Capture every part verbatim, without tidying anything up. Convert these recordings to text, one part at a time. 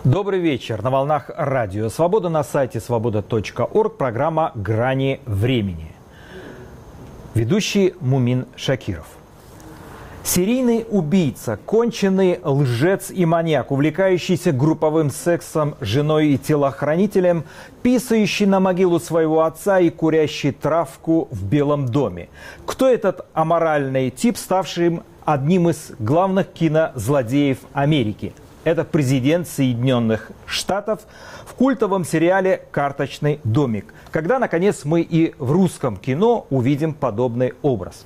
Добрый вечер. На волнах радио «Свобода» на сайте свобода точка орг. Программа «Грани времени». Ведущий Мумин Шакиров. Серийный убийца, конченый лжец и маньяк, увлекающийся групповым сексом с женой и телохранителем, писающий на могилу своего отца и курящий травку в Белом доме. Кто этот аморальный тип, ставший одним из главных кинозлодеев Америки? Это президент Соединенных Штатов в культовом сериале «Карточный домик». Когда, наконец, мы и в русском кино увидим подобный образ?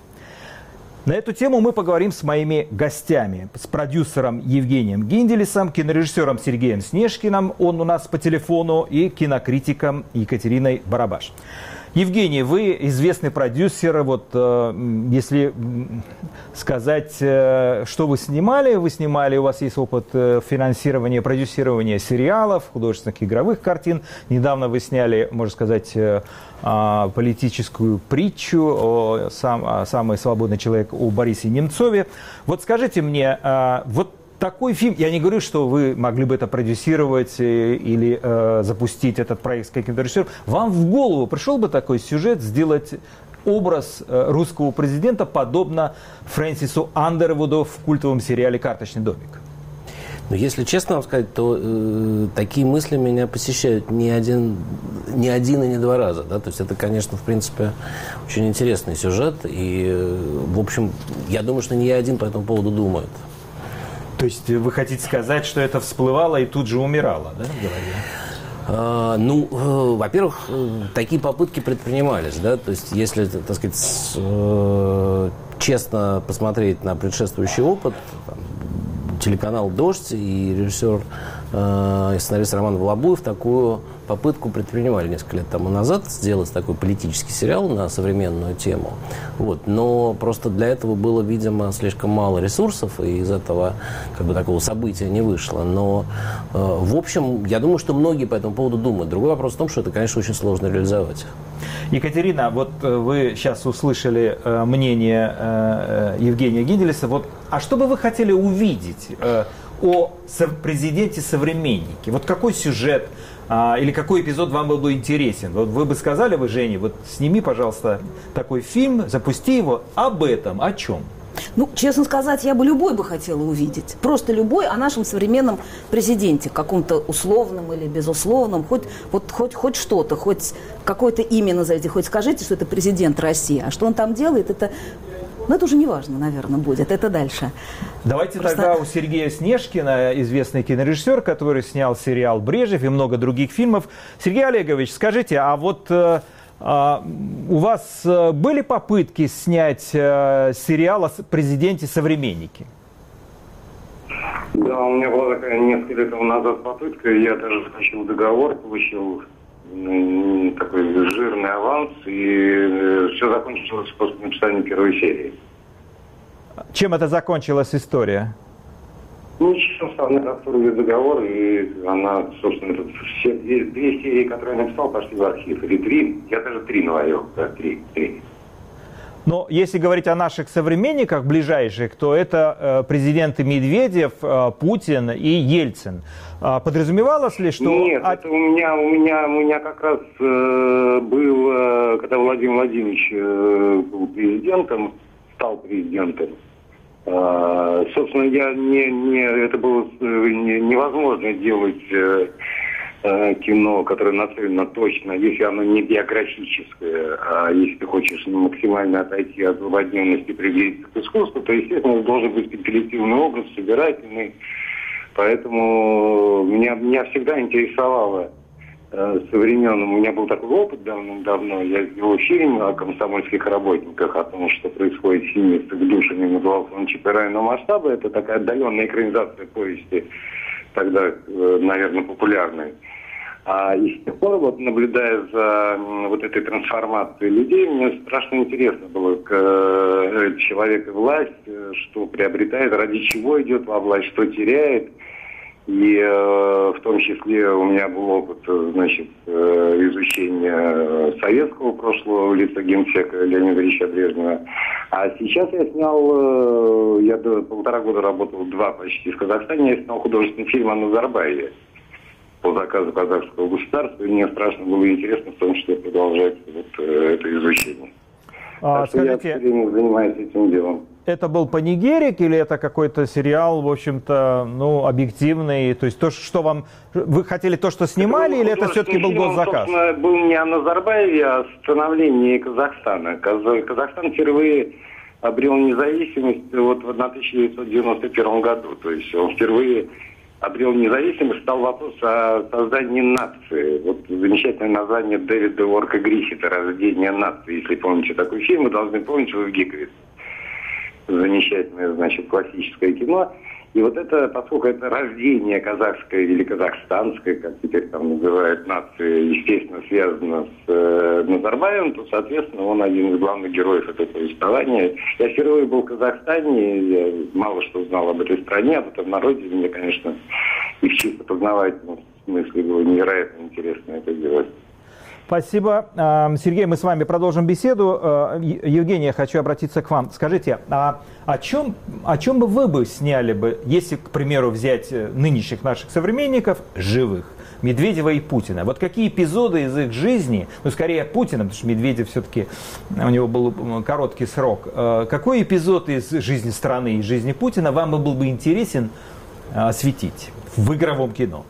На эту тему мы поговорим с моими гостями. С продюсером Евгением Гинделисом, кинорежиссером Сергеем Снежкиным, он у нас по телефону, и кинокритиком Екатериной Барабаш. Евгений, вы известный продюсер. Вот, э, если сказать, э, что вы снимали, вы снимали, у вас есть опыт э, финансирования, продюсирования сериалов, художественных игровых картин. Недавно вы сняли, можно сказать, э, э, политическую притчу о, сам, о «Самый свободный человек» о Борисе Немцове. Вот скажите мне, э, вот такой фильм, я не говорю, что вы могли бы это продюсировать или э, запустить этот проект как кинорежиссер. Вам в голову пришел бы такой сюжет, сделать образ э, русского президента подобно Фрэнсису Андервуду в культовом сериале «Карточный домик»? Ну, если честно вам сказать, то э, такие мысли меня посещают не один, не один и не два раза. Да? То есть это, конечно, в принципе, очень интересный сюжет. И, э, в общем, я думаю, что не я один по этому поводу думает. То есть вы хотите сказать, что это всплывало и тут же умирало, да, в голове? А, ну, э, во-первых, э, такие попытки предпринимались, да, то есть если, так сказать, с, э, честно посмотреть на предшествующий опыт, там, телеканал «Дождь» и режиссер э, и сценарист Роман Волобуев такую попытку предпринимали несколько лет тому назад, сделать такой политический сериал на современную тему. Вот. Но просто для этого было, видимо, слишком мало ресурсов, и из этого как бы такого события не вышло. Но, э, в общем, я думаю, что многие по этому поводу думают. Другой вопрос в том, что это, конечно, очень сложно реализовать. Екатерина, вот вы сейчас услышали э, мнение э, Евгения Гинделиса. Вот, а что бы вы хотели увидеть э, о президенте-современнике? Вот какой сюжет э, или какой эпизод вам был бы интересен? Вот вы бы сказали, вы, Жене, вот сними, пожалуйста, такой фильм, запусти его об этом, о чем? Ну, честно сказать, я бы любой бы хотела увидеть. Просто любой о нашем современном президенте, каком-то условном или безусловном, хоть, вот, хоть, хоть что-то, хоть какое-то имя назовите, хоть скажите, что это президент России. А что он там делает, это, ну, это уже не важно, наверное, будет. Это дальше. Давайте Просто... тогда у Сергея Снежкина, известный кинорежиссер, который снял сериал «Брежнев» и много других фильмов. Сергей Олегович, скажите, а вот... Uh, у вас uh, были попытки снять uh, сериал о президенте-современнике? Да, у меня была такая несколько лет назад попытка, я даже заключил договор, получил э, такой жирный аванс, и э, все закончилось после написания первой серии. Чем это закончилась история? Ничего, вставной расторгли договор, и она, собственно, тут все две, две серии, которые я написал, пошли в архив. Или три, я даже три наводил, да, три, три. Но если говорить о наших современниках ближайших, то это э, президенты Медведев, э, Путин и Ельцин. А подразумевалось ли, что... Нет, это у меня, у меня, у меня как раз э, был, э, когда Владимир Владимирович э, был президентом, стал президентом. Uh, собственно, я не, не, это было не, невозможно делать э, э, кино, которое нацелено точно, если оно не биографическое, а если ты хочешь максимально отойти от злободневности и приблизиться к искусству, то, естественно, должен быть спекулятивный образ, собирательный. Поэтому меня, меня всегда интересовало со времен, у меня был такой опыт давно-давно, я сделал фильм о комсомольских работниках, о том, что происходит в семье с их душами Мебловского районного масштаба. Это такая отдаленная экранизация повести, тогда, наверное, популярной. А и с тех пор, вот, наблюдая за вот этой трансформацией людей, мне страшно интересно было к э, человек и власть, что приобретает, ради чего идет во власть, что теряет. И э, в том числе у меня был опыт, значит, э, изучения советского прошлого в лице генсека Леонида Ильича Брежнева. А сейчас я снял, э, я до полтора года работал, два почти в Казахстане, я снял художественный фильм о Назарбаеве. по заказу казахского государства. И мне страшно было интересно, в том числе продолжать вот э, это изучение. А, так скажите, я все время занимаюсь этим делом. Это был панигерик или это какой-то сериал, в общем-то, ну, объективный? То есть то, что вам... Вы хотели то, что снимали, это или это все-таки был госзаказ? Он, был не о Назарбаеве, а о становлении Казахстана. Казахстан впервые обрел независимость вот в тысяча девятьсот девяносто первом году. То есть он впервые обрел независимость, стал вопрос о создании нации. Вот замечательное название Дэвида Уорка Гриффита «Рождение нации». Если помните такой фильм, вы должны помнить, что в Гиковице. Замечательное, значит, классическое кино. И вот это, поскольку это рождение казахской или казахстанской, как теперь там называют, нации, естественно, связано с э, Назарбаевым, то, соответственно, он один из главных героев этого повествования. Я впервые был в Казахстане, я мало что знал об этой стране, об этом народе. Мне, конечно, и в чисто познавательном смысле было невероятно интересно это делать. Спасибо. Сергей, мы с вами продолжим беседу. Евгений, я хочу обратиться к вам. Скажите, а о чем, о чем бы вы бы сняли бы, если, к примеру, взять нынешних наших современников, живых, Медведева и Путина? Вот какие эпизоды из их жизни, ну, скорее Путина, потому что Медведев все-таки, у него был короткий срок. Какой эпизод из жизни страны и жизни Путина вам был бы интересен осветить в игровом кино?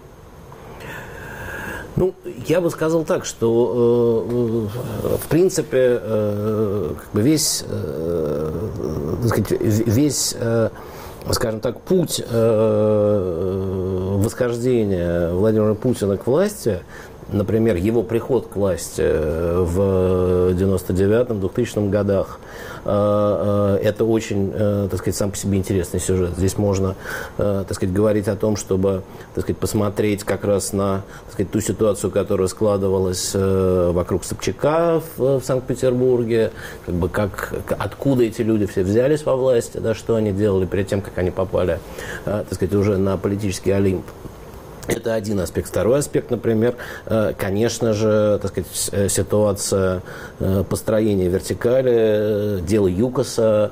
Ну, я бы сказал так, что э, в принципе э, как бы весь, э, так сказать, весь, э, скажем так, путь э, восхождения Владимира Путина к власти, например, его приход к власти в девяносто девятом — двухтысячном годах, это очень, так сказать, сам по себе интересный сюжет. Здесь можно, так сказать, говорить о том, чтобы, так сказать, посмотреть как раз на, так сказать, ту ситуацию, которая складывалась вокруг Собчака в, в Санкт-Петербурге, как бы как, откуда эти люди все взялись во власти, да, что они делали перед тем, как они попали, так сказать, уже на политический Олимп. Это один аспект. Второй аспект, например, конечно же, так сказать, ситуация построения вертикали, дело ЮКОСа.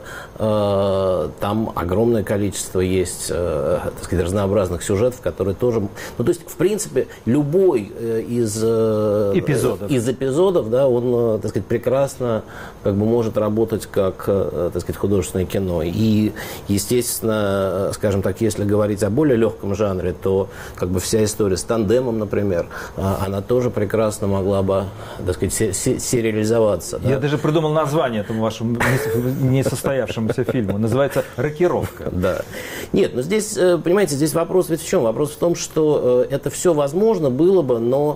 Там огромное количество есть, так сказать, разнообразных сюжетов, которые тоже... Ну, то есть, в принципе, любой из эпизодов, из эпизодов, да, он, так сказать, прекрасно как бы может работать как, так сказать, художественное кино. И, естественно, скажем так, если говорить о более легком жанре, то как бы вся история с тандемом, например, она тоже прекрасно могла бы, так сказать, сериализоваться. Я да? даже придумал название этому вашему несостоявшемуся фильму. Называется «Рокировка». Да. Нет, но здесь, понимаете, здесь вопрос ведь в чем? Вопрос в том, что это все возможно было бы, но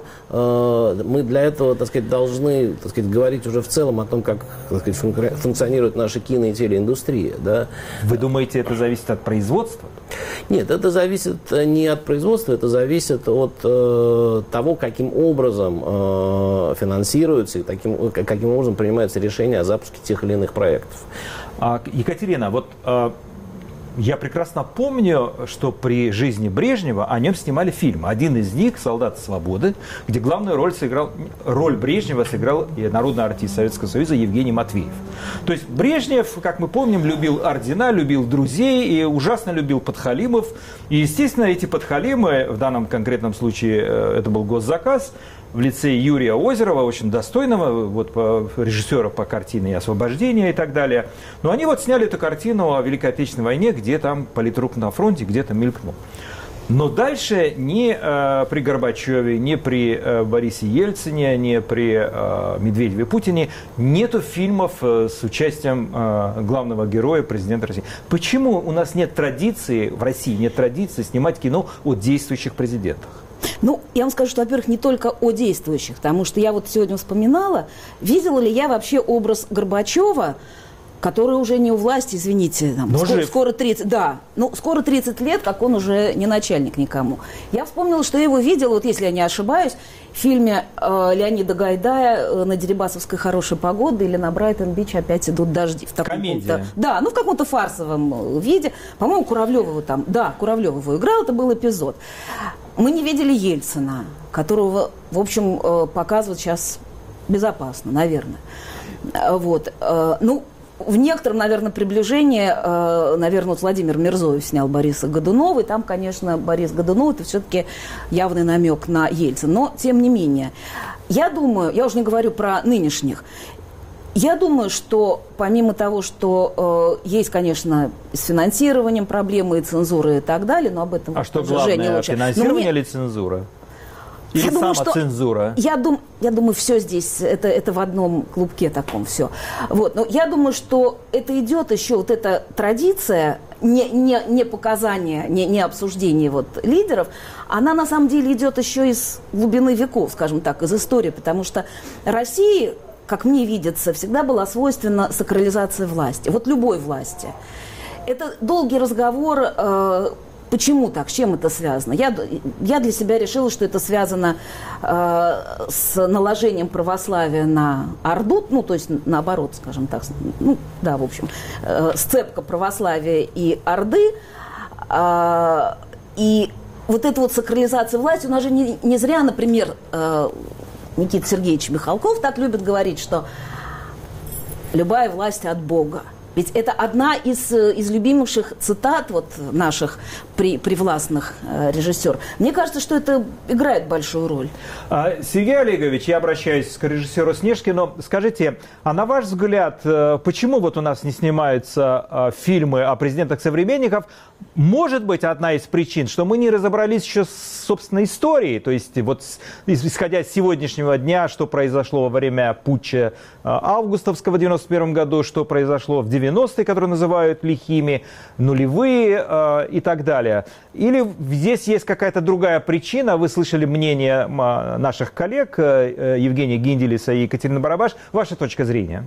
мы для этого, так сказать, должны, так сказать, говорить уже в целом о том, как, так сказать, функционирует наша кино- и телеиндустрия. Да? Вы думаете, это зависит от производства? Нет, это зависит не от производства, это зависит от э, того, каким образом э, финансируется и таким, каким образом принимается решение о запуске тех или иных проектов. А, Екатерина, вот э, я прекрасно помню, что при жизни Брежнева о нем снимали фильм. Один из них «Солдаты свободы», где главную роль сыграл, роль Брежнева сыграл и народный артист Советского Союза Евгений Матвеев. То есть Брежнев, как мы помним, любил ордена, любил друзей и ужасно любил подхалимов. И, естественно, эти подхалимы, в данном конкретном случае это был госзаказ, в лице Юрия Озерова, очень достойного вот, по, режиссера по картине «Освобождение» и так далее. Но они вот сняли эту картину о Великой Отечественной войне, где там политрук на фронте где-то мелькнул. Но дальше ни э, при Горбачеве, ни при э, Борисе Ельцине, ни при э, Медведеве Путине нету фильмов э, с участием э, главного героя, президента России. Почему у нас нет традиции, в России нет традиции снимать кино о действующих президентах? Ну, я вам скажу, что, во-первых, не только о действующих, потому что я вот сегодня вспоминала, видела ли я вообще образ Горбачева, который уже не у власти, извините, там, скоро, скоро тридцать, да, ну, скоро тридцать лет, как он уже не начальник никому. Я вспомнила, что я его видела, вот если я не ошибаюсь, в фильме э, Леонида Гайдая э, «На Дерибасовской хорошая погода» или «На Брайтон-Бич опять идут дожди». В таком комедия. Да, ну, в каком-то фарсовом виде. По-моему, Куравлёва его там, да, Куравлёва его играл, это был эпизод. Мы не видели Ельцина, которого, в общем, показывать сейчас безопасно, наверное. Вот. Ну, в некотором, наверное, приближении, э, наверное, вот Владимир Мирзоев снял Бориса Годунова, и там, конечно, Борис Годунов – это все-таки явный намек на Ельцина. Но, тем не менее, я думаю, я уже не говорю про нынешних, я думаю, что помимо того, что э, есть, конечно, с финансированием проблемы и цензуры и так далее, но об этом... А что главное, финансирование или цензура? Или я самоцензура? Думаю, я, дум, я думаю, все здесь, это, это в одном клубке таком все. Вот. Но я думаю, что это идет еще, вот эта традиция, не, не, не показания, не, не обсуждение вот лидеров, она на самом деле идет еще из глубины веков, скажем так, из истории, потому что России, как мне видится, всегда была свойственна сакрализация власти, вот любой власти. Это долгий разговор... Э, Почему так? С чем это связано? Я, я для себя решила, что это связано э, с наложением православия на Орду, ну, то есть наоборот, скажем так, ну, да, в общем, э, сцепка православия и Орды. Э, и вот эта вот сакрализация власти, у нас же не, не зря, например, э, Никита Сергеевич Михалков так любит говорить, что любая власть от Бога. Ведь это одна из, из любимейших цитат вот наших при, привластных э, режиссеров. Мне кажется, что это играет большую роль. Сергей Олегович, я обращаюсь к режиссеру Снежкину. Скажите, а на ваш взгляд, почему вот у нас не снимаются фильмы о президентах современников? Может быть, одна из причин, что мы не разобрались еще с собственной историей, то есть вот исходя из сегодняшнего дня, что произошло во время путча августовского в девяносто первом году, что произошло в девяностые, которые называют лихими, нулевые э, и так далее. Или здесь есть какая-то другая причина? Вы слышали мнение наших коллег э, Евгения Гинделиса и Екатерины Барабаш. Ваша точка зрения?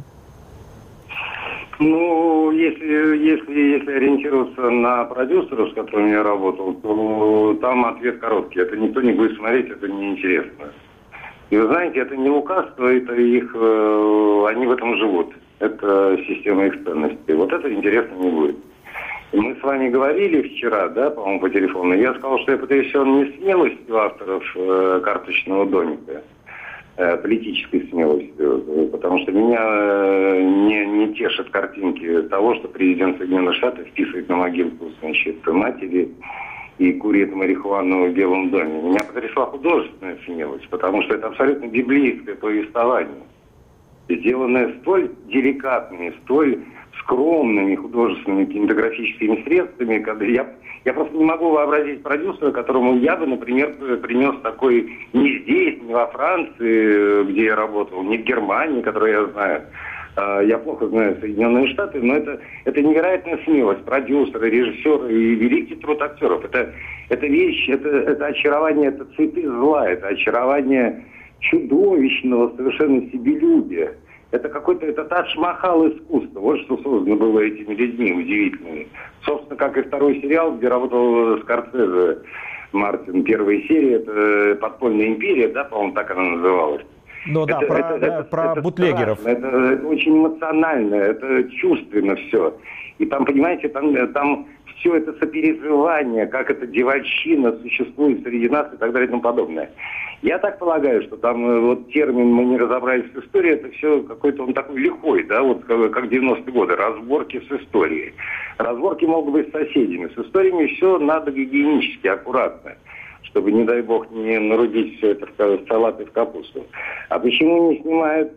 Ну, если, если, если ориентироваться на продюсеров, с которыми я работал, то там ответ короткий. Это никто не будет смотреть, это неинтересно. И вы знаете, это не лукавство, это их, э, они в этом живут. Это система их ценностей. Вот это интересно не будет. И мы с вами говорили вчера, да, по-моему, по телефону. Я сказал, что я потрясен не смелостью авторов э, «Карточного домика», э, политической смелостью, потому что меня э, не, не тешат картинки того, что президент Соединенных Штатов вписывает на могилку, значит, матери и курит марихуану в Белом доме. Меня потрясла художественная смелость, потому что это абсолютно библейское повествование, сделанное столь деликатными, столь скромными художественными кинематографическими средствами, когда я, я просто не могу вообразить продюсера, которому я бы, например, принес такой не здесь, не во Франции, где я работал, не в Германии, которую я знаю. Я плохо знаю Соединенные Штаты, но это, это невероятная смелость продюсера, режиссера и великий труд актеров. Это, это вещь, это, это очарование, это цветы зла, это очарование чудовищного совершенно себелюбия. Это какой-то, это Тадж-Махал искусства. Вот что создано было этими людьми удивительными. Собственно, как и второй сериал, где работал Скорсезе Мартин. Первая серия, это «Подпольная империя», да, по-моему, так она называлась. Ну да, это, про, это, да, это, про это бутлегеров. Страшно, это, это очень эмоционально, это чувственно все. И там, понимаете, там, там все это сопереживание, как эта девальщина существует среди нас и так далее и тому подобное. Я так полагаю, что там вот термин «мы не разобрались с историей», это все какой-то он такой лихой, да, вот как, как девяностые годы, разборки с историей. Разборки могут быть с соседями. С историями все надо гигиенически, аккуратно, чтобы, не дай бог, не нарудить все это в салат и в капусту. А почему не снимают,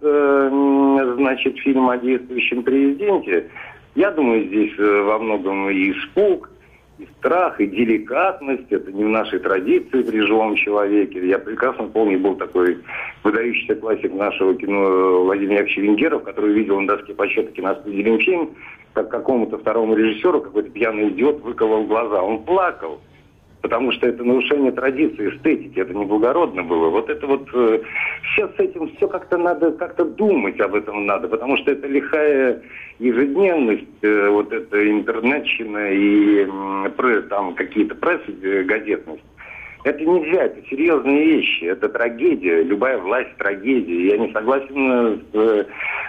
э, значит, фильм о действующем президенте? Я думаю, здесь во многом и испуг, и страх, и деликатность. Это не в нашей традиции при живом человеке. Я прекрасно помню, был такой выдающийся классик нашего кино Владимир Яковлевич Венгеров, который видел на доске почета киностудии «Линчейн», как какому-то второму режиссеру какой-то пьяный идиот выколол глаза. Он плакал, потому что это нарушение традиции, эстетики, это неблагородно было. Вот это вот, э, все с этим, все как-то надо, как-то думать об этом надо, потому что это лихая ежедневность, э, вот эта интернетщина и э, там какие-то прессы, э, газетность. Это нельзя, это серьезные вещи, это трагедия, любая власть трагедия. Я не согласен с,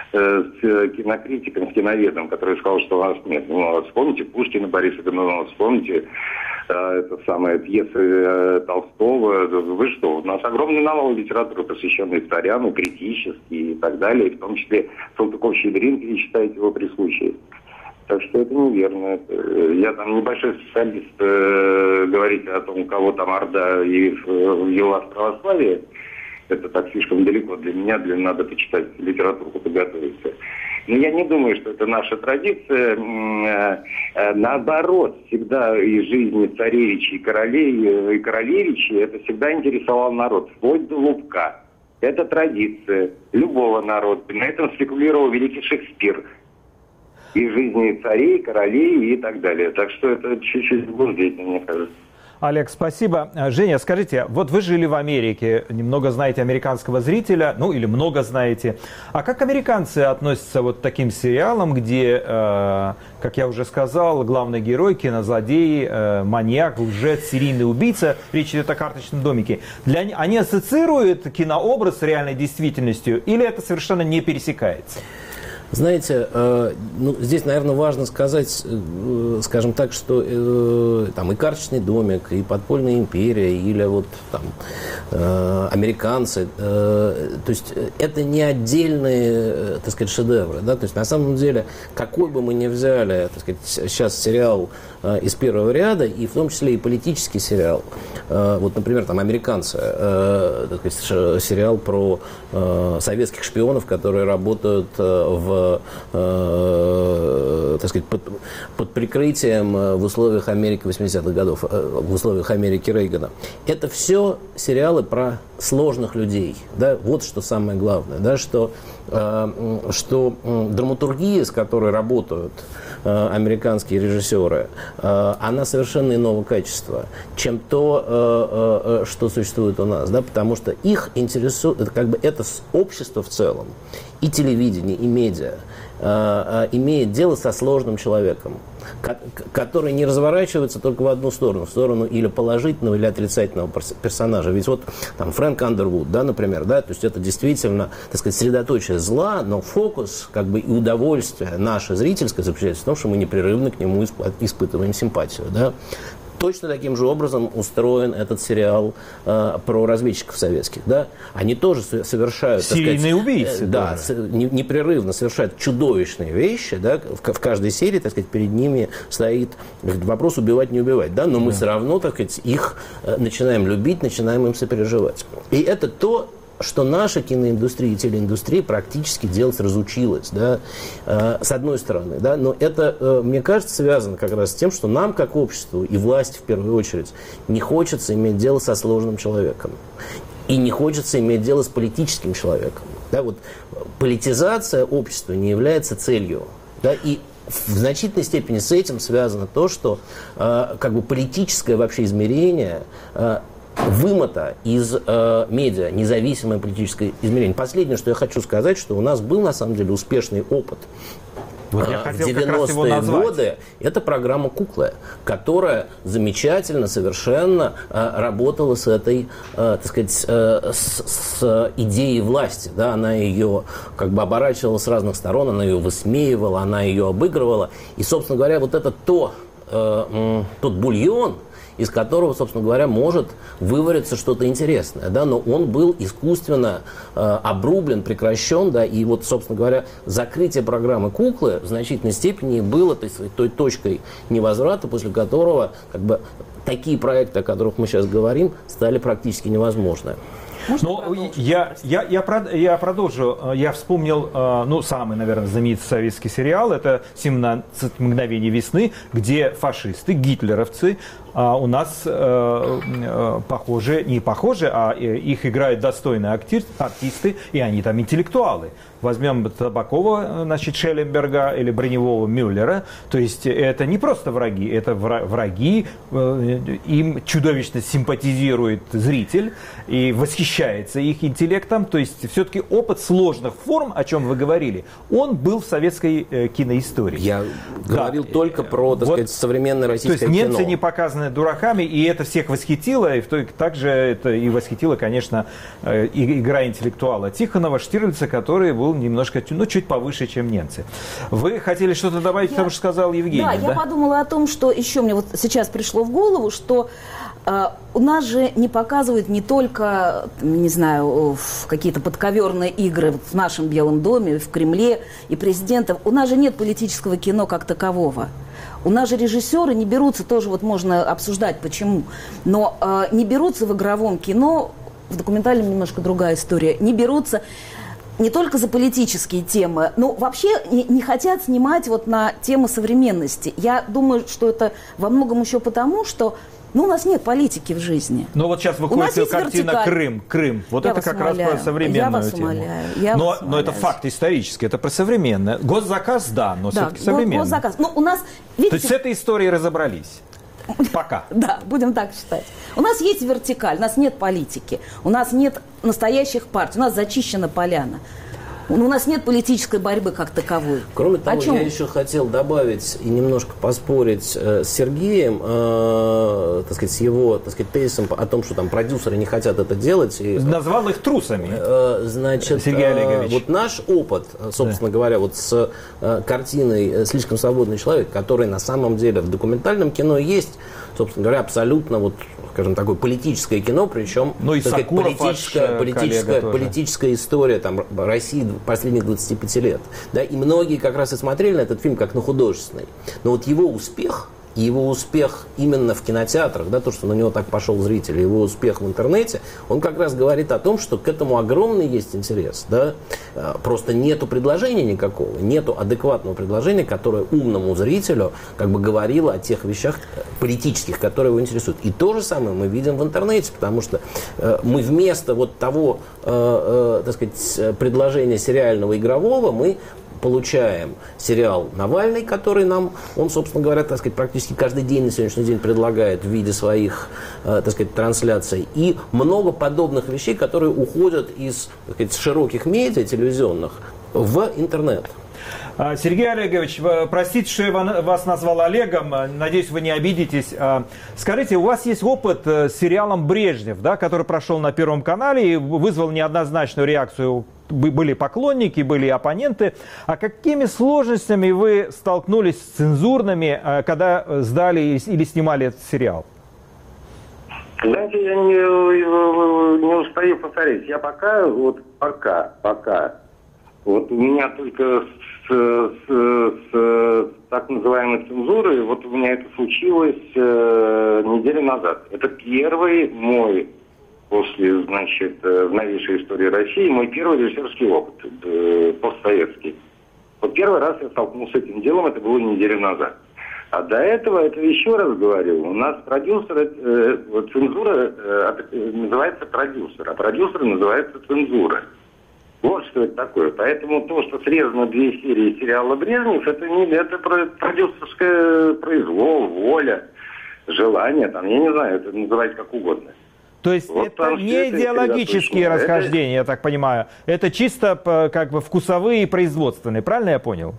с кинокритиком, с киноведом, который сказал, что у нас нет. Ну, вспомните Пушкина, Бориса Годунова, вспомните это самое, пьесы Толстого. Вы что? У нас огромный навал литературы, посвященный Царяну, критический и так далее. В том числе Салтыков-Щедрин перечитайте его при случае. Так что это неверно. Я там небольшой специалист, э, говорить о том, у кого там Орда и ввела в православие. Это так слишком далеко для меня, для надо почитать литературу, подготовиться. Но я не думаю, что это наша традиция. Наоборот, всегда из жизни царевичей и королей, и королевичей это всегда интересовал народ, вплоть до Лубка. Это традиция любого народа. На этом спекулировал великий Шекспир. И жизни царей, королей и так далее. Так что это чуть-чуть заблуждение, мне кажется. Олег, спасибо. Женя, скажите, вот вы жили в Америке, немного знаете американского зрителя, ну или много знаете. А как американцы относятся вот к таким сериалам, где, э, как я уже сказал, главный герой, кинозлодей, э, маньяк, лжец, серийный убийца, речь идет о «Карточном домике». Для, они ассоциируют кинообраз с реальной действительностью или это совершенно не пересекается? Знаете, э, ну, здесь, наверное, важно сказать, э, скажем так, что э, там и «Карточный домик», и «Подпольная империя», или вот там э, «Американцы», э, то есть это не отдельные, э, так сказать, шедевры, да, то есть на самом деле, какой бы мы ни взяли, так сказать, сейчас сериал э, из первого ряда, и в том числе и политический сериал, э, вот, например, там «Американцы», э, так сказать, сериал про э, советских шпионов, которые работают э, в Э, так сказать, под, под прикрытием в условиях Америки восьмидесятых годов, в условиях Америки Рейгана. Это все сериалы про сложных людей. Да? Вот что самое главное. Да? Что, э, что драматургия, с которой работают э, американские режиссеры, э, она совершенно иного качества, чем то, э, э, что существует у нас. Да? Потому что их интересует, это, как бы, это общество в целом, и телевидение, и медиа, э, э, имеет дело со сложным человеком, ко- который не разворачивается только в одну сторону, в сторону или положительного, или отрицательного персонажа. Ведь вот там Фрэнк Андервуд, да, например, да, то есть это действительно, так сказать, средоточие зла, но фокус, как бы, и удовольствие наше зрительское заключается в том, что мы непрерывно к нему испытываем симпатию, да. Точно таким же образом устроен этот сериал э, про разведчиков советских. Да? Они тоже совершают... Серийные убийцы. Да, с, не, непрерывно совершают чудовищные вещи. Да? В, в каждой серии, так сказать, перед ними стоит вопрос убивать, не убивать. Да? Но мы да. все равно, так сказать, их э, начинаем любить, начинаем им сопереживать. И это то, что наша киноиндустрия и телеиндустрия практически делать разучилась, да, э, с одной стороны, да, но это, э, мне кажется, связано как раз с тем, что нам, как обществу, и власти в первую очередь, не хочется иметь дело со сложным человеком. И не хочется иметь дело с политическим человеком. Да, вот, политизация общества не является целью. Да, и в значительной степени с этим связано то, что э, как бы политическое вообще измерение э, вымота из э, медиа, независимое политическое измерение. Последнее, что я хочу сказать, что у нас был на самом деле успешный опыт. Вот я в девяностые годы это программа «Куклы», которая замечательно совершенно э, работала с этой, э, так сказать, э, с, с идеей власти. Да? Она ее как бы оборачивала с разных сторон, она ее высмеивала, она ее обыгрывала. И, собственно говоря, вот это то, э, тот бульон, из которого, собственно говоря, может вывариться что-то интересное, да, но он был искусственно э, обрублен, прекращен, да, и вот, собственно говоря, закрытие программы «Куклы» в значительной степени было, то есть, той точкой невозврата, после которого, как бы, такие проекты, о которых мы сейчас говорим, стали практически невозможны. Ну, я, я, я, я продолжу. Я вспомнил, ну, самый, наверное, знаменитый советский сериал. Это «семнадцать мгновений весны», где фашисты, гитлеровцы, у нас похожи, не похожи, а их играют достойные артисты, и они там интеллектуалы. Возьмем Табакова, значит, Шелленберга или Броневого, Мюллера. То есть это не просто враги, это враги, им чудовищно симпатизирует зритель и восхищается их интеллектом. То есть все-таки опыт сложных форм, о чем вы говорили, он был в советской киноистории. Я да. говорил только про, так вот, сказать, современное российское кино. То есть немцы не показаны дураками, и это всех восхитило, и также это и восхитило, конечно, игра интеллектуала Тихонова, Штирлица, который был был немножко, ну, чуть повыше, чем немцы. Вы хотели что-то добавить к тому, что сказал Евгений, да? Да, я подумала о том, что еще мне вот сейчас пришло в голову, что э, у нас же не показывают не только, не знаю, какие-то подковерные игры в нашем Белом доме, в Кремле и президентов. У нас же нет политического кино как такового. У нас же режиссеры не берутся, тоже вот можно обсуждать почему, но э, не берутся в игровом кино, в документальном немножко другая история, не берутся не только за политические темы, но вообще не, не хотят снимать вот на темы современности. Я думаю, что это во многом еще потому, что ну, у нас нет политики в жизни. Но вот сейчас выходит картина вертикаль. «Крым». Крым. Вот я это как умоляю. раз про современную я вас тему. Умоляю. Я но, вас но это факт исторический, это про современное. Госзаказ, да, но да, все-таки современный. Госзаказ. Ну, у нас, видите, то есть с этой историей разобрались? Пока. Да, будем так считать. У нас есть вертикаль, у нас нет политики, у нас нет настоящих партий, у нас зачищена поляна. У нас нет политической борьбы как таковой. Кроме того, я еще хотел добавить и немножко поспорить э, с Сергеем, э, так сказать, с его, так сказать, тезисом о том, что там продюсеры не хотят это делать. И, назвал их трусами. Э, значит, Сергей Олегович. Э, вот наш опыт, собственно да. говоря, вот с э, картиной «Слишком свободный человек», который на самом деле в документальном кино есть, собственно говоря, абсолютно вот, скажем, такое политическое кино, причем ну, и так сказать, политическая, политическая, политическая история там, России последних двадцати пяти лет. Да, и многие как раз и смотрели на этот фильм как на художественный. Но вот его успех, и его успех именно в кинотеатрах, да, то, что на него так пошел зритель, его успех в интернете, он как раз говорит о том, что к этому огромный есть интерес. Да? Просто нету предложения никакого, нету адекватного предложения, которое умному зрителю как бы говорило о тех вещах политических, которые его интересуют. И то же самое мы видим в интернете, потому что э, мы вместо вот того, э, э, так сказать, предложения сериального игрового, мы получаем сериал «Навальный», который нам, он, собственно говоря, так сказать, практически каждый день на сегодняшний день предлагает в виде своих, э, так сказать, трансляций. И много подобных вещей, которые уходят из, так сказать, широких медиа телевизионных в интернет. Сергей Олегович, простите, что я вас назвал Олегом, надеюсь, вы не обидитесь. Скажите, у вас есть опыт с сериалом «Брежнев», да, который прошел на Первом канале и вызвал неоднозначную реакцию. Были поклонники, были оппоненты. А какими сложностями вы столкнулись с цензурными, когда сдали или снимали этот сериал? Знаете, я не, не устаю повторить. Я пока, вот пока, пока, вот у меня только с, с, с, с так называемой цензурой, вот у меня это случилось э, неделю назад. Это первый мой, после, значит, в новейшей истории России, мой первый режиссерский опыт, э, постсоветский. Вот первый раз я столкнулся с этим делом, это было неделю назад. А до этого, это еще раз говорю, у нас продюсер, э, вот цензура э, называется продюсер, а продюсер называется цензура. Вот что это такое. Поэтому то, что срезано две серии сериала «Брежнев», это не это продюсерское произвол, воля, желание, там, я не знаю, это называть как угодно. То есть вот это не идеологические расхождения, это... я так понимаю, это чисто как бы вкусовые и производственные, правильно я понял?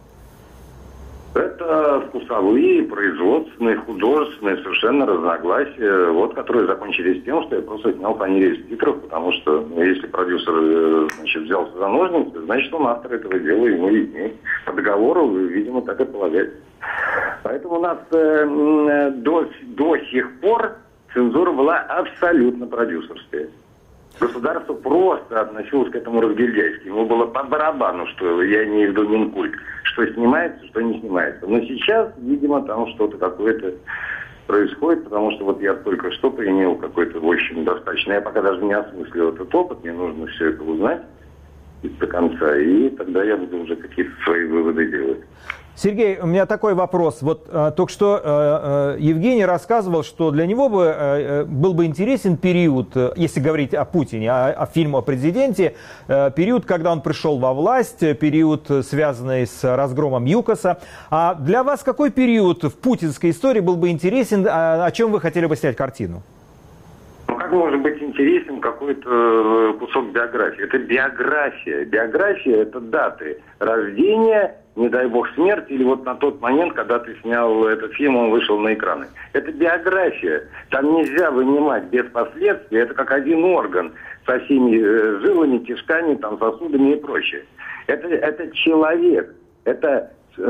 Это вкусовые, производственные, художественные совершенно разногласия, вот, которые закончились тем, что я просто снял фамилию из титров, потому что ну, если продюсер, значит, взялся за ножницы, значит, он автор этого дела, ему виднее. По договору, видимо, так и полагается. Поэтому у нас э, до, до сих пор цензура была абсолютно продюсерская. Государство просто относилось к этому разгильдяйски. Ему было по барабану, что я имею в виду Минкульт, что снимается, что не снимается. Но сейчас, видимо, там что-то какое-то происходит, потому что вот я только что принял какой-то, в общем, достаточно. Я пока даже не осмыслил этот опыт, мне нужно все это узнать до конца, и тогда я буду уже какие-то свои выводы делать. Сергей, у меня такой вопрос. Вот э, только что э, Евгений рассказывал, что для него бы, э, был бы интересен период, э, если говорить о Путине, о, о фильме о президенте, э, период, когда он пришел во власть, период, связанный с разгромом ЮКОСа. А для вас какой период в путинской истории был бы интересен, о, о чем вы хотели бы снять картину? Ну, как может быть интересен какой-то кусок биографии? Это биография. Биография – это даты рождения, не дай бог, смерти, или вот на тот момент, когда ты снял этот фильм, он вышел на экраны. Это биография. Там нельзя вынимать без последствий. Это как один орган со всеми жилами, кишками, там, сосудами и прочее. Это, это человек. Это,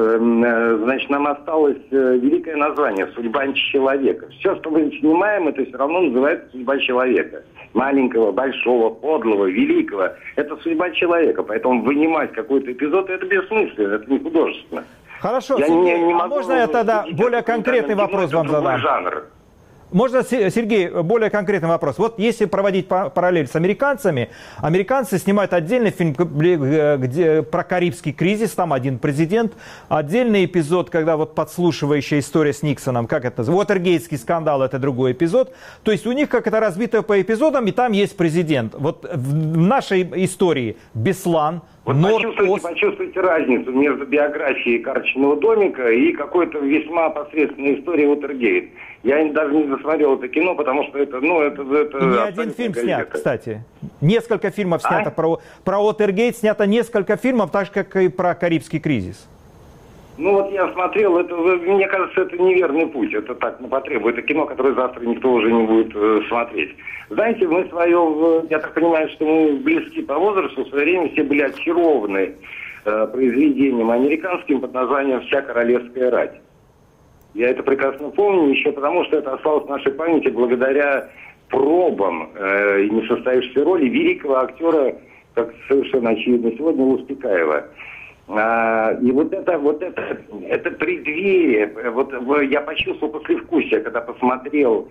э, значит, нам осталось э, великое название «Судьба человека». Все, что мы снимаем, это все равно называется «Судьба человека». Маленького, большого, подлого, великого. Это судьба человека. Поэтому вынимать какой-то эпизод, это бессмысленно, это не художественно. Хорошо, я Сергей, не, не а могу можно я тогда более конкретный вопрос вам задам? Жанр. Можно, Сергей, более конкретный вопрос. Вот если проводить параллель с американцами, американцы снимают отдельный фильм где, про Карибский кризис, там один президент, отдельный эпизод, когда вот подслушивающая история с Никсоном, как это, Уотергейтский скандал, это другой эпизод. То есть у них как это разбито по эпизодам, и там есть президент. Вот в нашей истории Беслан, Вот почувствуйте, почувствуйте разницу между биографией карточного домика и какой-то весьма посредственной историей Уотергейт. Я даже не досмотрел это кино, потому что это, ну, это... это и не один фильм газета. Снят, кстати. Несколько фильмов а? снято про, про Уотергейт, снято несколько фильмов, так же, как и про Карибский кризис. Ну вот я смотрел, это, мне кажется, это неверный путь. Это так, на потребу. Это кино, которое завтра никто уже не будет э, смотреть. Знаете, мы свое, я так понимаю, что мы близки по возрасту, в свое время все были очарованы э, произведением американским под названием «Вся королевская рать». Я это прекрасно помню, еще потому, что это осталось в нашей памяти благодаря пробам э, и несостоявшейся роли великого актера, как совершенно очевидно сегодня, Успекаева. А, и вот это, вот это, это преддверие, вот я почувствовал послевкусие, когда посмотрел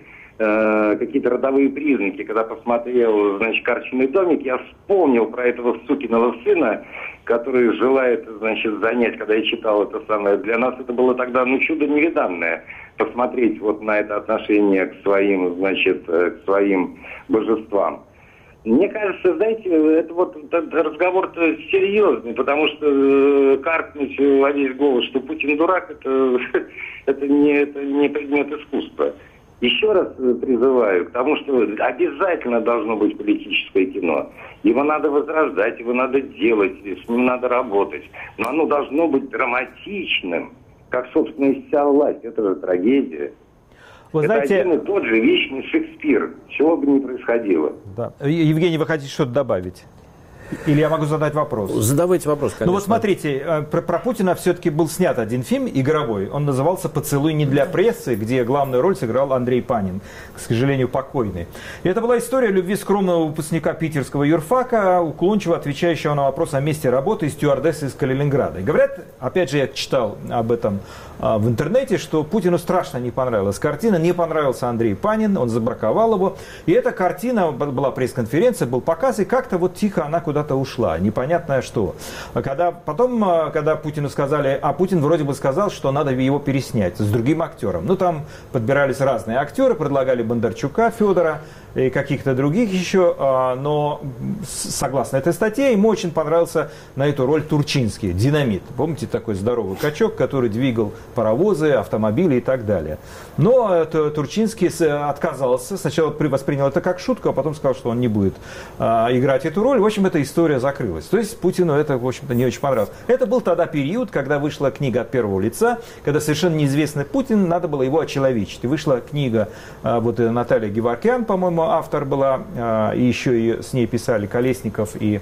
э, какие-то родовые признаки, когда посмотрел, значит, «Карточный домик», я вспомнил про этого сукиного сына, который желает, значит, занять, когда я читал это самое. Для нас это было тогда, ну, чудо невиданное, посмотреть вот на это отношение к своим, значит, к своим божествам. Мне кажется, знаете, это вот разговор-то серьезный, потому что э, каркнуть во весь голос, что Путин дурак, это, это, не, это не предмет искусства. Еще раз призываю к тому, что обязательно должно быть политическое кино. Его надо возрождать, его надо делать, с ним надо работать. Но оно должно быть драматичным, как, собственно, и вся власть. Это же трагедия. Вы это знаете... один и тот же вечный Шекспир, чего бы ни происходило. Да. Евгений, вы хотите что-то добавить? Или я могу задать вопрос? Задавайте вопрос, конечно. Ну вот смотрите, про, про Путина все-таки был снят один фильм игровой. Он назывался «Поцелуй не для прессы», где главную роль сыграл Андрей Панин, к сожалению, покойный. И это была история любви скромного выпускника питерского юрфака, уклончиво отвечающего на вопрос о месте работы стюардессы из Калининграда. И говорят, опять же, я читал об этом а, в интернете, что Путину страшно не понравилась картина, не понравился Андрей Панин, он забраковал его. И эта картина, была пресс-конференция, был показ, и как-то вот тихо она куда-то ушла, непонятное что. Когда, потом, когда Путину сказали, а Путин вроде бы сказал, что надо его переснять с другим актером. Ну, там подбирались разные актеры, предлагали Бондарчука, Федора и каких-то других еще, но согласно этой статье, ему очень понравился на эту роль Турчинский, Динамит. Помните, такой здоровый качок, который двигал паровозы, автомобили и так далее. Но Турчинский отказался, сначала воспринял это как шутку, а потом сказал, что он не будет играть эту роль. В общем, эта история закрылась. То есть Путину это, в общем-то, не очень понравилось. Это был тогда период, когда вышла книга «От первого лица», когда совершенно неизвестный Путин, надо было его очеловечить. И вышла книга вот Наталья Геворкян, по-моему, автор была, и еще и с ней писали Колесников и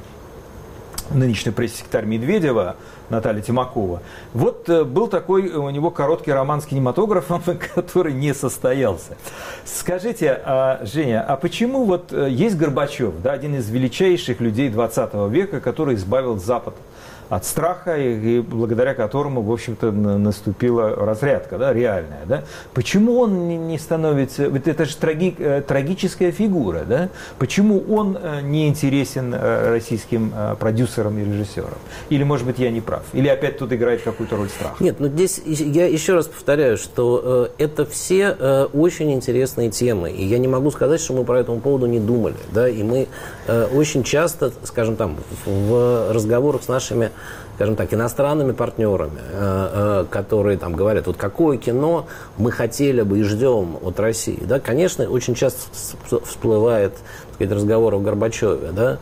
нынешний пресс-секретарь Медведева, Наталья Тимакова. Вот был такой у него короткий роман с кинематографом, который не состоялся. Скажите, Женя, а почему вот есть Горбачев, да, один из величайших людей двадцатого века, который избавил Запад от страха, и, и благодаря которому, в общем-то, наступила разрядка, да, реальная, да? Почему он не становится... Ведь это же траги, трагическая фигура, да? Почему он не интересен российским продюсерам и режиссерам? Или, может быть, я не прав? Или опять тут играет какую-то роль страха? Нет, ну здесь я еще раз повторяю, что э, это все э, очень интересные темы, и я не могу сказать, что мы по этому поводу не думали, да, и мы э, очень часто, скажем там, в разговорах с нашими скажем так, иностранными партнерами, которые там говорят, вот какое кино мы хотели бы и ждем от России. Да, конечно, очень часто всплывает, так сказать, разговор о Горбачеве, да,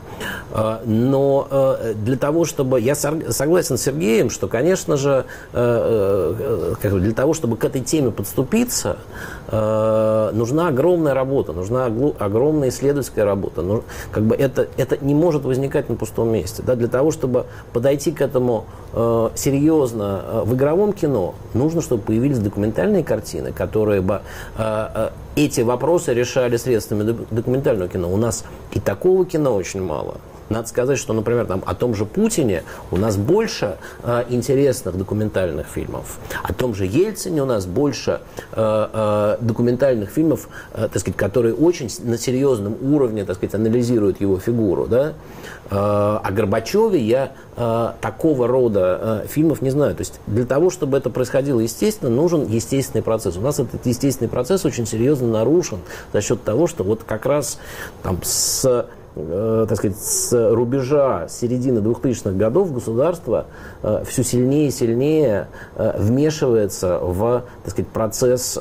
но для того, чтобы... Я согласен с Сергеем, что, конечно же, для того, чтобы к этой теме подступиться, нужна огромная работа, нужна огромная исследовательская работа. Ну, как бы это, это не может возникать на пустом месте. Да? Для того, чтобы подойти к этому э, серьезно э, в игровом кино, нужно, чтобы появились документальные картины, которые бы э, э, эти вопросы решали средствами документального кино. У нас и такого кино очень мало. Надо сказать, что, например, там, о том же Путине у нас больше э, интересных документальных фильмов. О том же Ельцине у нас больше э, э, документальных фильмов, э, так сказать, которые очень на серьезном уровне, так сказать, анализируют его фигуру. Да? Э, о Горбачеве я э, такого рода э, фильмов не знаю. То есть для того, чтобы это происходило естественно, нужен естественный процесс. У нас этот естественный процесс очень серьезно нарушен за счет того, что вот как раз там с... так сказать, с рубежа середины двухтысячных годов государство э, все сильнее и сильнее э, вмешивается в, так сказать, процесс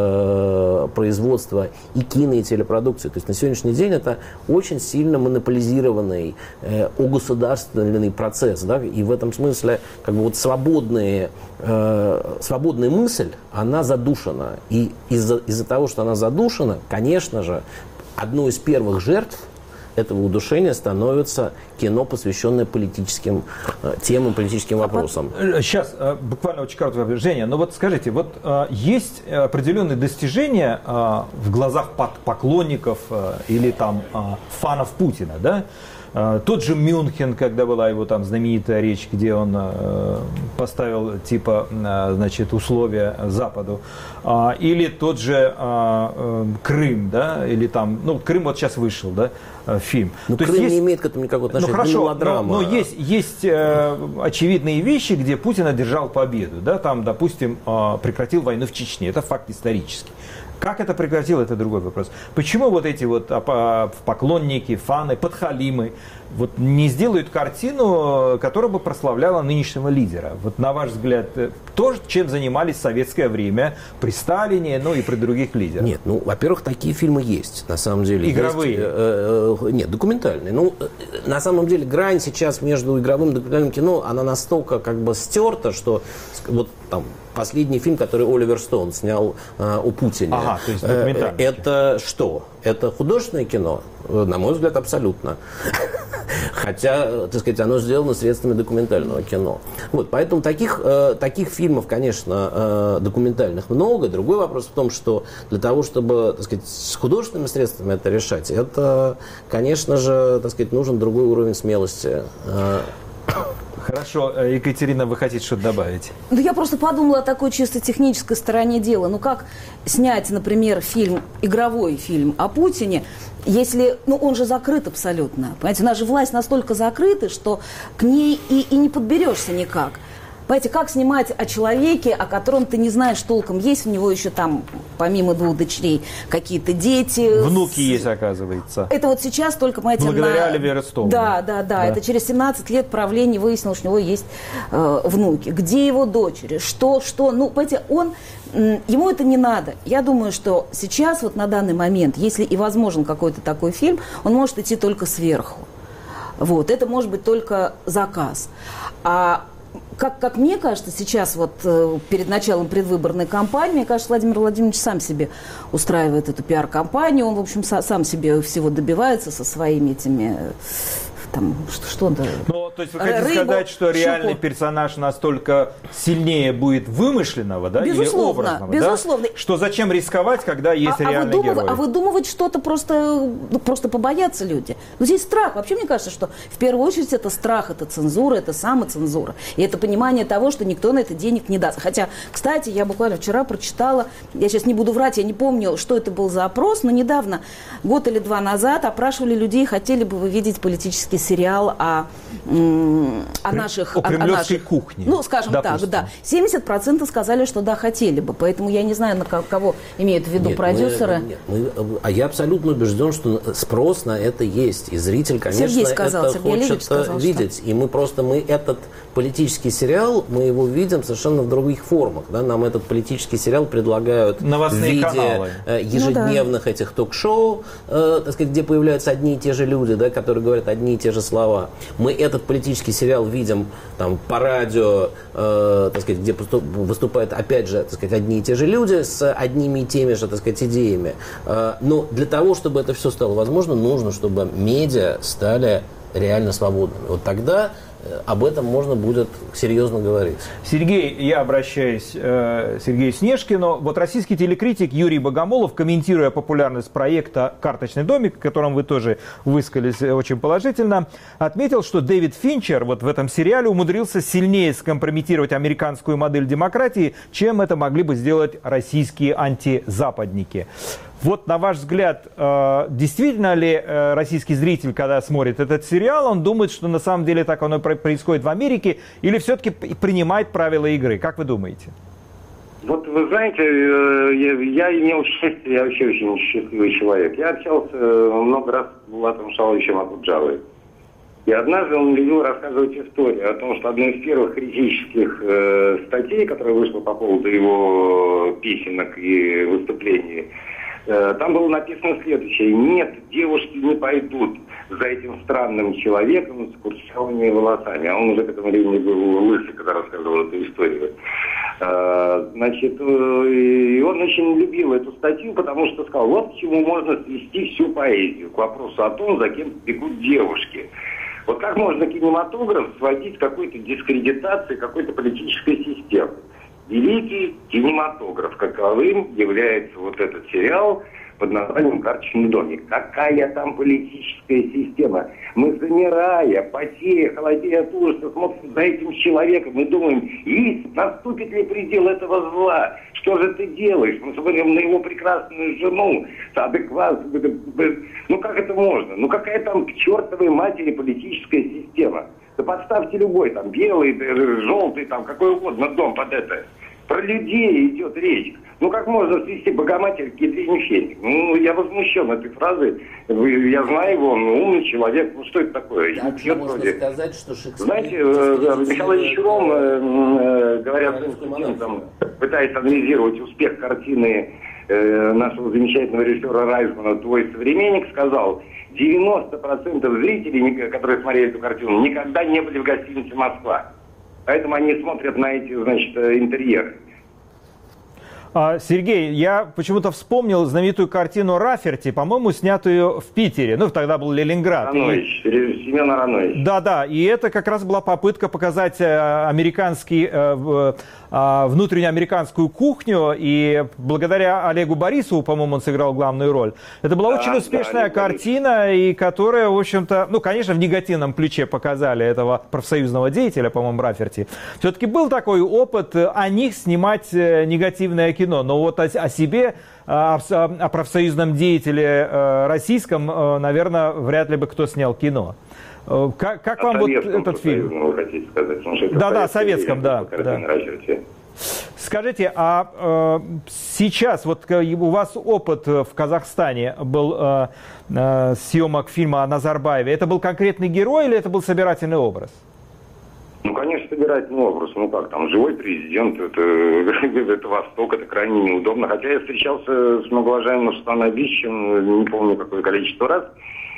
э, производства и кино, и телепродукции. То есть на сегодняшний день это очень сильно монополизированный, э, огосударственный процесс. Да? И в этом смысле как бы, вот свободные, э, свободная мысль, она задушена. И из-за, из-за того, что она задушена, конечно же, одной из первых жертв этого удушения становится кино, посвященное политическим э, темам, политическим вопросам. Сейчас, э, буквально очень короткое. Женя, ну вот скажите, вот э, есть определенные достижения э, в глазах поклонников э, или там э, фанов Путина, да? Э, тот же Мюнхен, когда была его там знаменитая речь, где он э, поставил типа, э, значит, условия Западу, э, или тот же э, э, Крым, да, или там, ну Крым вот сейчас вышел, да, фильм. Ну, Крым есть, не имеет к этому никакого отношения. Ну, хорошо, но, но есть, есть э, очевидные вещи, где Путин одержал победу. Да? Там, допустим, э, прекратил войну в Чечне. Это факт исторический. Как это прекратил, это другой вопрос. Почему вот эти вот поклонники, фаны, подхалимы вот не сделают картину, которая бы прославляла нынешнего лидера? Вот на ваш взгляд, то, чем занимались в советское время при Сталине, ну и при других лидерах? Нет, ну, во-первых, такие фильмы есть, на самом деле. Игровые? Есть, э, э, нет, документальные. Ну, на самом деле, грань сейчас между игровым и документальным кино, она настолько как бы стерта, что вот там последний фильм, который Оливер Стоун снял э, о Путине. Ага, то есть документальный. Это что? Это художественное кино? На мой взгляд, абсолютно. Хотя, так сказать, оно сделано средствами документального кино. Вот, поэтому таких, э, таких фильмов, конечно, э, документальных много. Другой вопрос в том, что для того, чтобы, так сказать, с художественными средствами это решать, это, конечно же, так сказать, нужен другой уровень смелости. Хорошо. Екатерина, вы хотите что-то добавить? Ну, я просто подумала о такой чисто технической стороне дела. Ну, как снять, например, фильм, игровой фильм о Путине, если, ну, он же закрыт абсолютно. Понимаете, у нас же власть настолько закрыта, что к ней и, и не подберешься никак. Понимаете, как снимать о человеке, о котором ты не знаешь толком, есть у него еще там, помимо двух дочерей, какие-то дети. Внуки есть, оказывается. Это вот сейчас только, понимаете, благодаря на... Оливеру Стоуну. Да, да, да, да. Это через семнадцать лет правления выяснилось, что у него есть э, внуки. Где его дочери? Что, что? Ну, понимаете, он... Ему это не надо. Я думаю, что сейчас, вот на данный момент, если и возможен какой-то такой фильм, он может идти только сверху. Вот. Это может быть только заказ. А Как, как мне кажется, сейчас вот э, перед началом предвыборной кампании, мне кажется, Владимир Владимирович сам себе устраивает эту пиар-кампанию, он, в общем, са, сам себе всего добивается со своими этими... Там, что, что да. Ну, то есть вы хотите Рыбу, сказать, что реальный щуку. персонаж настолько сильнее будет вымышленного, да, безусловно, или образного, безусловно. Да? Что зачем рисковать, когда есть а, реальный а выдумыв, герой? А выдумывать что-то просто, ну, просто побоятся люди. Но здесь страх. Вообще, мне кажется, что в первую очередь это страх, это цензура, это самоцензура. И это понимание того, что никто на это денег не даст. Хотя, кстати, я буквально вчера прочитала, я сейчас не буду врать, я не помню, что это был за опрос, но недавно, год или два назад, опрашивали людей, хотели бы вы видеть политический сериал о о наших... О о, о кремлевской наших, кухне. Ну, скажем допустим. так, да. семьдесят процентов сказали, что да, хотели бы. Поэтому я не знаю, на кого имеют в виду нет, продюсеры. Мы, нет, мы, а я абсолютно убежден, что спрос на это есть. И зритель, конечно, Сергей сказал, это Сергей хочет сказал, видеть. Что... И мы просто, мы этот политический сериал, мы его видим совершенно в других формах. Да? Нам этот политический сериал предлагают новостные в виде каналы. ежедневных ну, да. этих ток-шоу, э, так сказать, где появляются одни и те же люди, да, которые говорят одни и те же слова. Мы этот политический сериал видим там, по радио, э, так сказать, где выступают, опять же, так сказать, одни и те же люди с одними и теми же, так сказать, идеями. Э, но для того, чтобы это все стало возможно, нужно, чтобы медиа стали реально свободными. Вот тогда об этом можно будет серьезно говорить. Сергей, я обращаюсь э, к Сергею Снежкину. Вот российский телекритик Юрий Богомолов, комментируя популярность проекта «Карточный домик», о котором вы тоже высказались очень положительно, отметил, что Дэвид Финчер вот в этом сериале умудрился сильнее скомпрометировать американскую модель демократии, чем это могли бы сделать российские антизападники. Вот, на ваш взгляд, действительно ли российский зритель, когда смотрит этот сериал, он думает, что на самом деле так оно происходит в Америке, или все-таки принимает правила игры? Как вы думаете? Вот вы знаете, я, я имел счастье, я вообще очень счастливый человек. Я общался много раз с Булатом Шаловичем Акуджавой. И однажды он любил рассказывать историю о том, что одна из первых критических э, статей, которая вышла по поводу его песенок и выступлений, там было написано следующее: нет, девушки не пойдут за этим странным человеком с курчавыми волосами. А он уже к этому времени был лысый, когда рассказывал эту историю. Значит, и он очень любил эту статью, потому что сказал, вот к чему можно свести всю поэзию, к вопросу о том, за кем бегут девушки. Вот как можно кинематограф сводить к какой-то дискредитации какой-то политической системы? Великий кинематограф, каковым является вот этот сериал под названием «Карточный домик». Какая там политическая система? Мы, замирая, потея, холодея от ужаса, смотрим за этим человеком и думаем, и наступит ли предел этого зла? Что же ты делаешь? Мы смотрим на его прекрасную жену, адекватную. Ну как это можно? Ну какая там к чертовой матери политическая система? Да подставьте любой, там, белый, желтый, там, какой угодно дом под это. Про людей идет речь. Ну, как можно свести Богоматерь к Едвине Феник? Ну, я возмущен этой фразой. Я знаю его, он умный человек. Ну, что это такое? Так же можно вроде. сказать, что Шекспир... Знаете, Михаил Ильич Ром, э, говоря с институтом, пытаясь анализировать успех картины э, нашего замечательного режиссера Райзмана «Твой современник», сказал, девяносто процентов зрителей, которые смотрели эту картину, никогда не были в гостинице «Москва». Поэтому они смотрят на эти, значит, интерьеры. Сергей, я почему-то вспомнил знаменитую картину Рафферти, по-моему, снятую в Питере. Ну, тогда был Ленинград. Аронович, и... Семен Аронович. Да-да, и это как раз была попытка показать американский, внутреннюю американскую кухню. И благодаря Олегу Борисову, по-моему, он сыграл главную роль. Это была да, очень успешная да, картина, и которая, в общем-то, ну, конечно, в негативном ключе показали этого профсоюзного деятеля, по-моему, Рафферти. Все-таки был такой опыт о них снимать негативное кино. Но вот о, о себе, о, о профсоюзном деятеле российском, наверное, вряд ли бы кто снял кино. Как, как вам вот этот фильм? Вы хотите сказать? Да-да, о советском, да. да. Скажите, а э, сейчас, вот у вас опыт в Казахстане был э, э, съемок фильма о Назарбаеве, это был конкретный герой или это был собирательный образ? Ну, конечно, собирательный образ. Ну как, там, живой президент, это, это Восток, это крайне неудобно. Хотя я встречался с многоуважаемым Нурсултаном Абишевичем, не помню какое количество раз,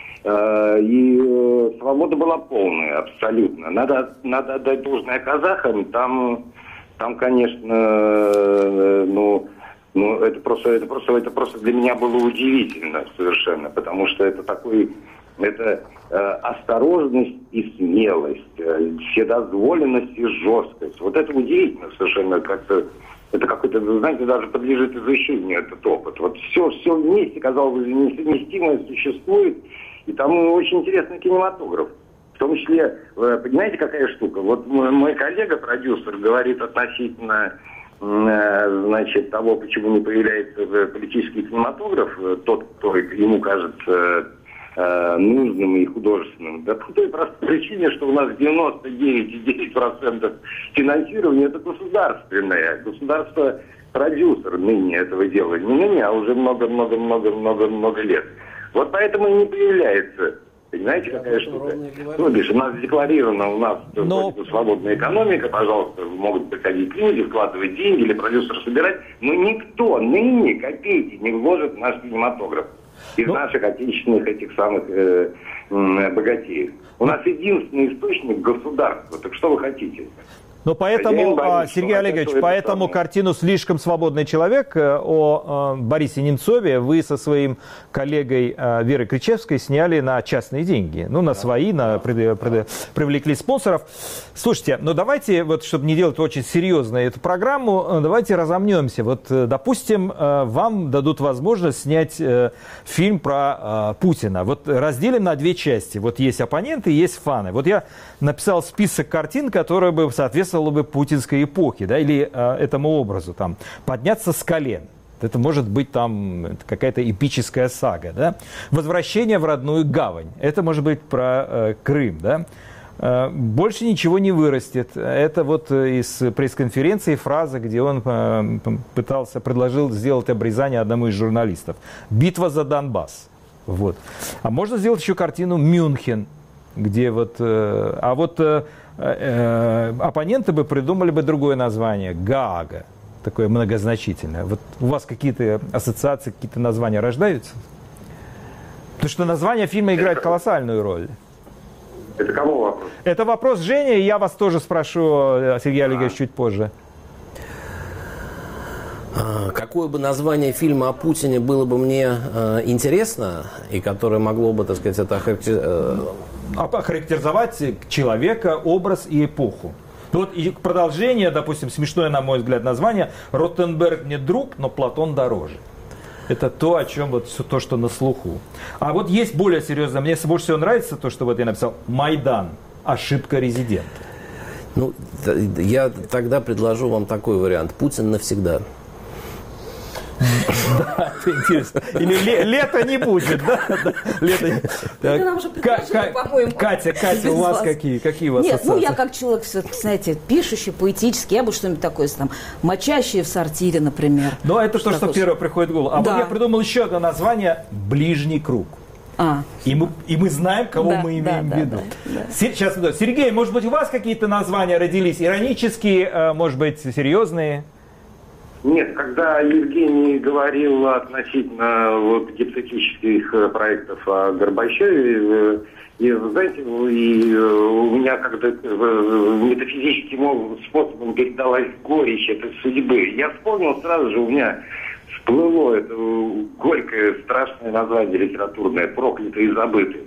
и свобода была полная, абсолютно. Надо, надо отдать должное казахам, там, там конечно, ну, ну это, просто, это, просто, это просто для меня было удивительно совершенно, потому что это такой... Это э, осторожность и смелость, э, вседозволенность и жесткость. Вот это удивительно совершенно как-то. Это какой-то, знаете, даже подлежит изучению этот опыт. Вот все, все вместе, казалось бы, несовместимое существует. И там очень интересный кинематограф. В том числе, э, понимаете, какая штука? Вот мой, мой коллега, продюсер, говорит относительно э, значит, того, почему не появляется политический кинематограф, тот, кто ему кажется... э, нужным и художественным? Да по той простой причине, что у нас девяносто девять целых девять десятых процента финансирования это государственное. Государство продюсер ныне этого дела. Не ныне, а уже много-много-много-много-много лет. Вот поэтому и не появляется. Понимаете, какая штука? Ну, бишь, у нас задекларировано, у нас Но... свободная экономика, пожалуйста, могут приходить люди, вкладывать деньги или продюсер собирать, но никто ныне копейки не вложит в наш кинематограф из Но... наших отечественных этих самых э, э, богатеев. У нас единственный источник государства, так что вы хотите? Но поэтому, боюсь, Сергей Олегович, поэтому самое. Картину «Слишком свободный человек» о Борисе Немцове вы со своим коллегой Верой Кричевской сняли на частные деньги. Ну, на свои, на привлекли спонсоров. Слушайте, ну давайте, вот, чтобы не делать очень серьезно эту программу, давайте разомнемся. Вот, допустим, вам дадут возможность снять фильм про Путина. Вот разделим на две части. Вот есть оппоненты, есть фаны. Вот я написал список картин, которые бы соответствовали бы путинской эпохе, да, или э, этому образу, там, подняться с колен. Это может быть там какая-то эпическая сага, да. Возвращение в родную гавань. Это может быть про э, Крым, да. Э, больше ничего не вырастет. Это вот из пресс-конференции фраза, где он э, пытался, предложил сделать обрезание одному из журналистов. «Битва за Донбасс». Вот. А можно сделать еще картину «Мюнхен», где вот... Э, а вот... Э, оппоненты бы придумали бы другое название. Гаага. Такое многозначительное. Вот у вас какие-то ассоциации, какие-то названия рождаются? Потому что название фильма играет колоссальную роль. Это кому вопрос? Это вопрос Женя, и я вас тоже спрошу, Сергей Олегович, чуть позже. Какое бы название фильма о Путине было бы мне э, интересно, и которое могло бы, так сказать, это охарактеризовать... охарактеризовать человека, образ и эпоху. Вот и продолжение, допустим, смешное, на мой взгляд, название «Ротенберг не друг, но Платон дороже». Это то, о чем вот все то, что на слуху. А вот есть более серьезно. Мне больше всего нравится то, что вот я написал «Майдан. Ошибка резидента». Ну, я тогда предложу вам такой вариант. Путин навсегда. Да, это интересно. Или лето не будет, да? Лето. Катя, Катя, у вас какие? Какие у вас ассоциации? Нет, ну я как человек, знаете, пишущий, поэтический, я бы что-нибудь такое, там, мочащее в сортире, например. Ну, это то, что первое приходит в голову. А вот я придумал еще одно название «Ближний круг». А. И, мы, и мы знаем, кого да, мы имеем да, в виду. Да, да, да. Сейчас, Сергей, может быть, у вас какие-то названия родились иронические, может быть, серьезные? Нет, когда Евгений говорил относительно вот, гипотетических проектов о Горбачеве, и, знаете, и у меня как-то метафизическим способом передалась горечь этой судьбы. Я вспомнил сразу же, у меня всплыло это горькое, страшное название литературное, «Проклятый и забытый».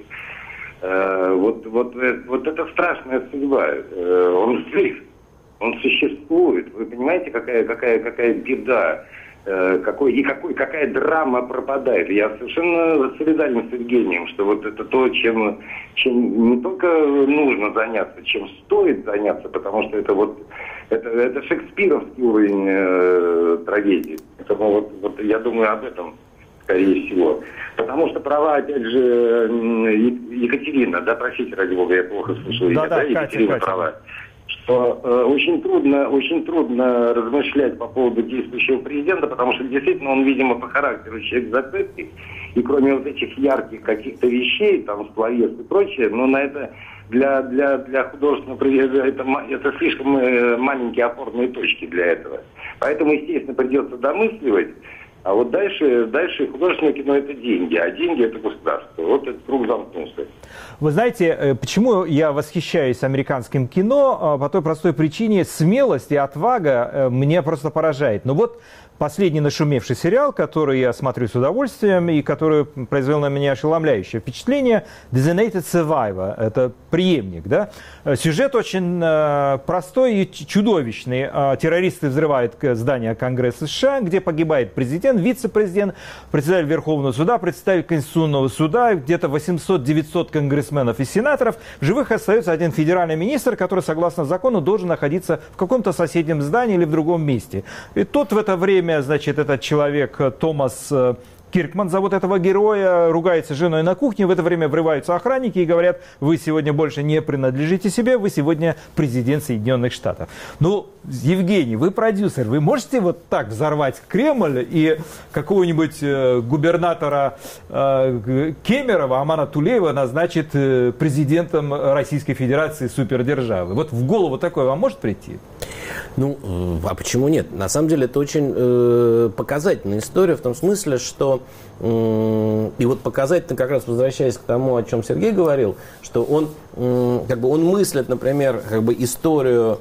Вот, вот, вот это страшная судьба. Он жив. Он существует. Вы понимаете, какая, какая, какая беда, э, какой, и какой, какая драма пропадает. Я совершенно солидарен с Евгением, что вот это то, чем, чем не только нужно заняться, чем стоит заняться, потому что это вот это, это шекспировский уровень э, трагедии. Поэтому вот, вот я думаю об этом, скорее всего. Потому что права, опять же, Екатерина, да, простите, ради бога, я плохо слышал, да, да, да, Екатерина Катя, права. Что э, очень трудно, очень трудно размышлять по поводу действующего президента, потому что действительно он, видимо, по характеру человек закрытый, и кроме вот этих ярких каких-то вещей, там, словес и прочее, но на это для, для, для художественного произведения это, это слишком э, маленькие опорные точки для этого. Поэтому, естественно, придется домысливать. А вот дальше, дальше художественное кино – это деньги, а деньги – это государство. Вот этот круг замкнулся. Вы знаете, почему я восхищаюсь американским кино? По той простой причине: смелость и отвага мне просто поражает. Но вот последний нашумевший сериал, который я смотрю с удовольствием и который произвел на меня ошеломляющее впечатление, Designated Survivor, это преемник, да? Сюжет очень э, простой и чудовищный. Террористы взрывают здание Конгресса США, где погибает президент, вице-президент, председатель Верховного суда, представитель Конституционного суда, где-то восемьсот-девятьсот конгрессменов и сенаторов. В живых остается один федеральный министр, который, согласно закону, должен находиться в каком-то соседнем здании или в другом месте. И тот в это время, значит, этот человек Томас Киркман зовут этого героя, ругается с женой на кухне. В это время врываются охранники и говорят: вы сегодня больше не принадлежите себе, вы сегодня президент Соединенных Штатов. Ну, Евгений, вы продюсер, вы можете вот так взорвать Кремль и какого-нибудь э, губернатора э, Кемерово, Амана Тулеева, назначить э, президентом Российской Федерации супердержавы? Вот в голову такое вам может прийти? Ну, а почему нет? На самом деле это очень э, показательная история в том смысле, что э, и вот показательно, как раз возвращаясь к тому, о чем Сергей говорил, что он э, как бы он мыслит, например, как бы историю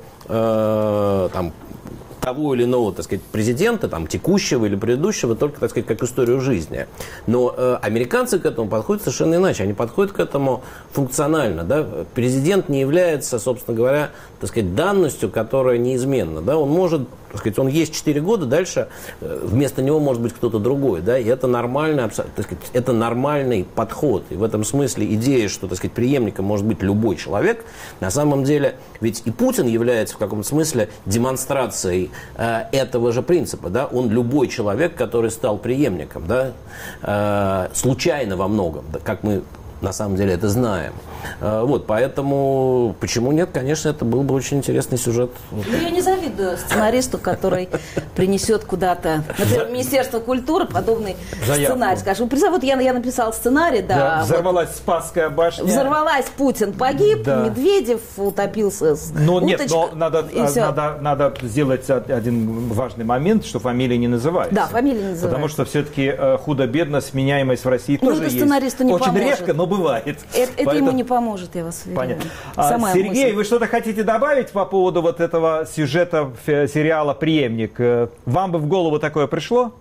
э, там, того или иного, так сказать, президента, там, текущего или предыдущего, только, так сказать, как историю жизни. Но э, американцы к этому подходят совершенно иначе. Они подходят к этому функционально. Да? Президент не является, собственно говоря, так сказать, данностью, которая неизменна. Да? Он может, так сказать, он есть четыре года, дальше э, вместо него может быть кто-то другой. Да? И это, нормальный, так сказать, это нормальный подход. И в этом смысле идея, что, так сказать, преемником может быть любой человек, на самом деле, ведь и Путин является в каком-то смысле демонстрацией этого же принципа, да, он любой человек, который стал преемником, да, э, случайно во многом, да, как мы на самом деле это знаем. Э, вот, поэтому, почему нет, конечно, это был бы очень интересный сюжет. Ну, я не завидую сценаристу, который принесет куда-то, например, в Министерство культуры подобный Заявку. Сценарий. Скажем, вот я, я написал сценарий, да. Да, взорвалась вот, Спасская башня. Взорвалась, Путин погиб, да. Медведев утопился с Но уточкой, нет, но надо, надо, надо сделать один важный момент, что фамилия не называется. Да, фамилия не называется. Потому что все-таки худо-бедно сменяемость в России ну, тоже это есть. Сценаристу не Очень поможет. редко, но бывает. Это, это Поэтому... ему не поможет, я вас уверяю. Понятно. А, Сергей, мысль. Вы что-то хотите добавить по поводу вот этого сюжета сериала «Преемник»? Вам бы в голову такое пришло?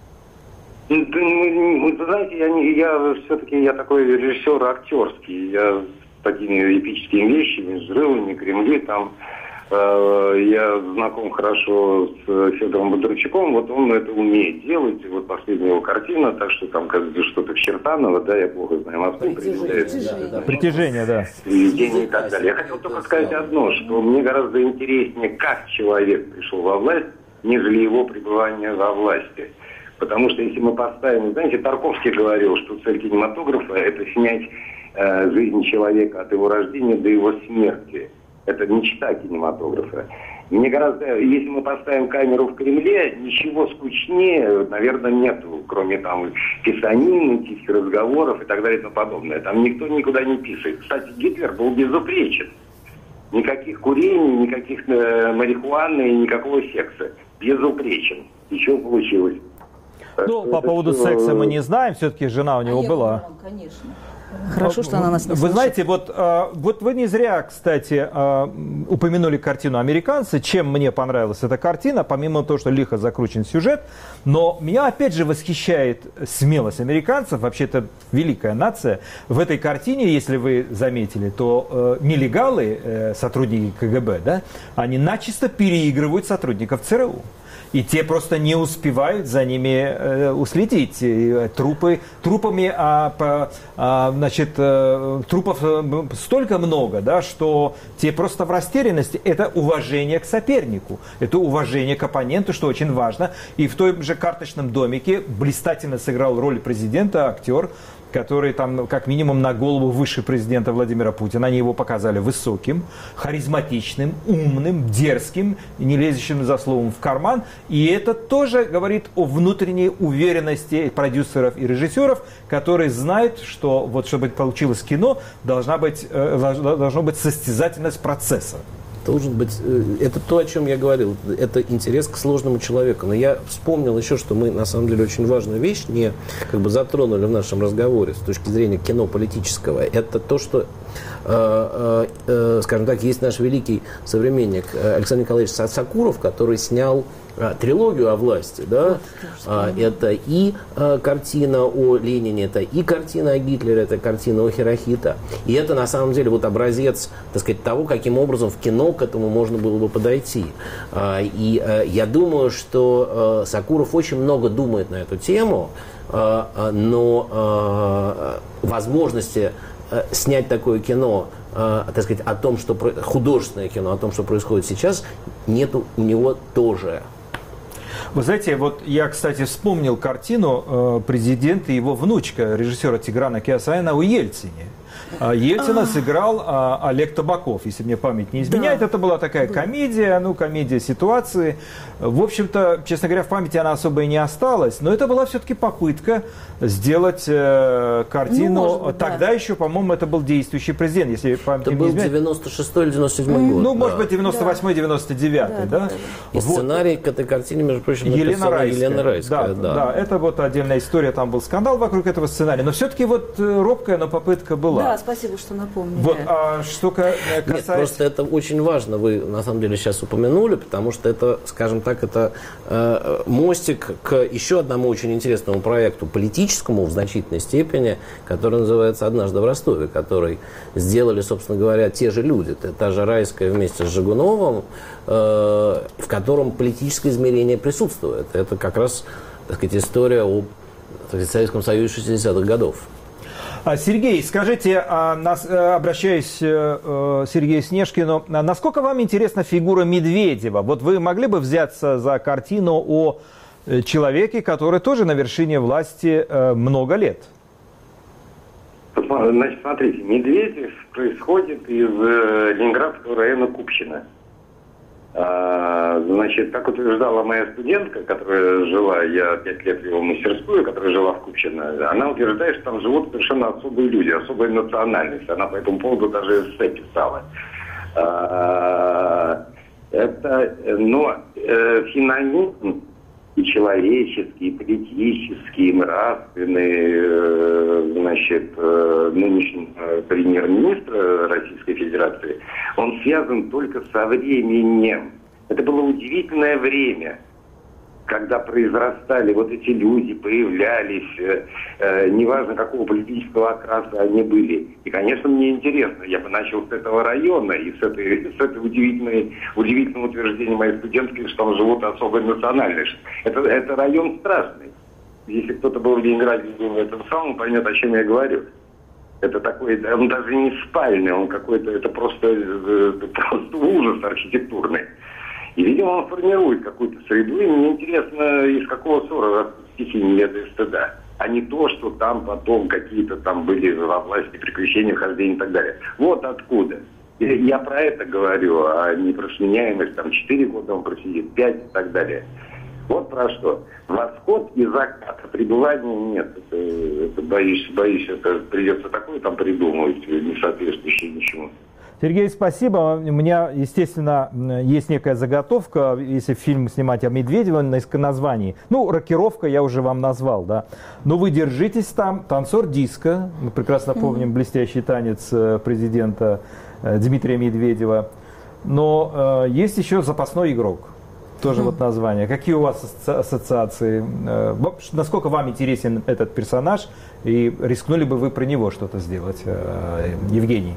Вы знаете, я, не, я все-таки я такой режиссер актерский. Я с такими эпическими вещами, взрывами, Кремли, там э, я знаком хорошо с Федором Бондарчуком, вот он это умеет делать. И вот последняя его картина, так что там как бы что-то Чертаново, да, я плохо знаю Москву, Притяжение, да. Притяжение, да. И так далее. Я хотел только сказать одно, что мне гораздо интереснее, как человек пришел во власть, нежели его пребывание во власти. Потому что если мы поставим, знаете, Тарковский говорил, что цель кинематографа – это снять э, жизнь человека от его рождения до его смерти. Это мечта кинематографа. Мне гораздо, если мы поставим камеру в Кремле, ничего скучнее, наверное, нету, кроме там писанины, тихих разговоров и так далее и тому подобное. Там никто никуда не пишет. Кстати, Гитлер был безупречен. Никаких курений, никаких э, марихуаны и никакого секса. Безупречен. И что получилось? Ну, по поводу все... секса мы не знаем, все-таки жена у него а была. Думаю, конечно. Хорошо, что она нас не Вы слышит. знаете, вот, вот вы не зря, кстати, упомянули картину «Американцы». Чем мне понравилась эта картина, помимо того, что лихо закручен сюжет, но меня опять же восхищает смелость американцев, вообще-то великая нация. В этой картине, если вы заметили, то нелегалы, сотрудники КГБ, да, они начисто переигрывают сотрудников ЦРУ. И те просто не успевают за ними э, уследить. И трупы, трупами, а, по, а, значит, э, трупов столько много, да, что те просто в растерянности. Это уважение к сопернику, это уважение к оппоненту, что очень важно. И в том же «Карточном домике» блистательно сыграл роль президента актер, который там как минимум на голову выше президента Владимира Путина. Они его показали высоким, харизматичным, умным, дерзким, не лезущим за словом в карман. И это тоже говорит о внутренней уверенности продюсеров и режиссеров, которые знают, что вот чтобы получилось кино, должна быть, должна быть состязательность процесса. Должен быть, это то, о чем я говорил, это интерес к сложному человеку. Но я вспомнил еще, что мы, на самом деле, очень важную вещь не как бы затронули в нашем разговоре с точки зрения кино политического. Это то, что, э, э, скажем так, есть наш великий современник Александр Николаевич Сакуров, который снял трилогию о власти, да, а, это и а, картина о Ленине, это и картина о Гитлере, это картина о Хирохито. И это на самом деле вот образец, так сказать, того, каким образом в кино к этому можно было бы подойти. А, и а, я думаю, что а, Сакуров очень много думает на эту тему, а, а, но а, возможности а, снять такое кино, а, так сказать, о том, что художественное кино, о том, что происходит сейчас, нету у него тоже. Вы знаете, вот я, кстати, вспомнил картину «Президент и его внучка» режиссера Тиграна Кеосаяна о Ельцине. Ельцина сыграл а, Олег Табаков, если мне память не изменяет. Да. Это была такая да. комедия, ну, комедия ситуации. В общем-то, честно говоря, в памяти она особо и не осталась, но это была все-таки попытка сделать э, картину. Ну, быть, Тогда да. еще, по-моему, это был действующий президент, если память это не изменяет. Это был девяносто шестой или девяносто седьмой год. Ну, да. может быть, девяносто восьмой девяносто девятый, да? да? да, да. И вот. Сценарий к этой картине, между прочим, Елена Райская. Елена Райская. Да, да. да, это вот отдельная история, там был скандал вокруг этого сценария, но все-таки вот робкая, но попытка была. Да, спасибо, что напомнили. Вот, а что касается... Нет, просто это очень важно, вы на самом деле сейчас упомянули, потому что это, скажем так, это э, мостик к еще одному очень интересному проекту, политическому в значительной степени, который называется «Однажды в Ростове», который сделали, собственно говоря, те же люди. Та же Райская вместе с Жигуновым, э, в котором политическое измерение присутствует. Это как раз, так сказать, история о так сказать, Советском Союзе шестидесятых годов. Сергей, скажите, обращаясь к Сергею Снежкину, насколько вам интересна фигура Медведева? Вот вы могли бы взяться за картину о человеке, который тоже на вершине власти много лет? Значит, смотрите, Медведев происходит из Ленинградского района Купчино. Значит, как утверждала моя студентка, которая жила, я пять лет вела мастерскую, которая жила в Купчино, она утверждает, что там живут совершенно особые люди, особая национальность. Она по этому поводу даже эссе писала. Это, но феномен и человеческий, и политический, и нравственный, значит, нынешний премьер-министр Российской Федерации, он связан только со временем. Это было удивительное время, когда произрастали вот эти люди, появлялись, э, э, неважно какого политического окраса они были. И, конечно, мне интересно, я бы начал с этого района и с этой, с этой удивительной, удивительного утверждения моей студентки, что там живут особой национальностью. Это, это район страшный. Если кто-то был в Ленинграде, был в этом самом, поймет, о чем я говорю. Это такой, он даже не спальный, он какой-то, это просто, это просто ужас архитектурный. И, видимо, он формирует какую-то среду, и мне интересно, из какого ссора растут стихи «Неведа и стыда», а не то, что там потом какие-то там были во власти приключения, хождения и так далее. Вот откуда. И я про это говорю, а не про сменяемость, там, четыре года он просидит, пять и так далее. Вот про что. Восход и закат, а пребывания нет. Это, это боюсь, боюсь, это придется такое там придумывать, не соответствующее ничему. Сергей, спасибо. У меня, естественно, есть некая заготовка, если фильм снимать о Медведеве, на названии. Ну, «Рокировка» я уже вам назвал, да. Но вы держитесь там. «Танцор диско». Мы прекрасно помним mm-hmm. блестящий танец президента Дмитрия Медведева. Но э, есть еще «Запасной игрок». Тоже mm-hmm. вот название. Какие у вас ассоциации? Э, насколько вам интересен этот персонаж? И рискнули бы вы про него что-то сделать, э, Евгений?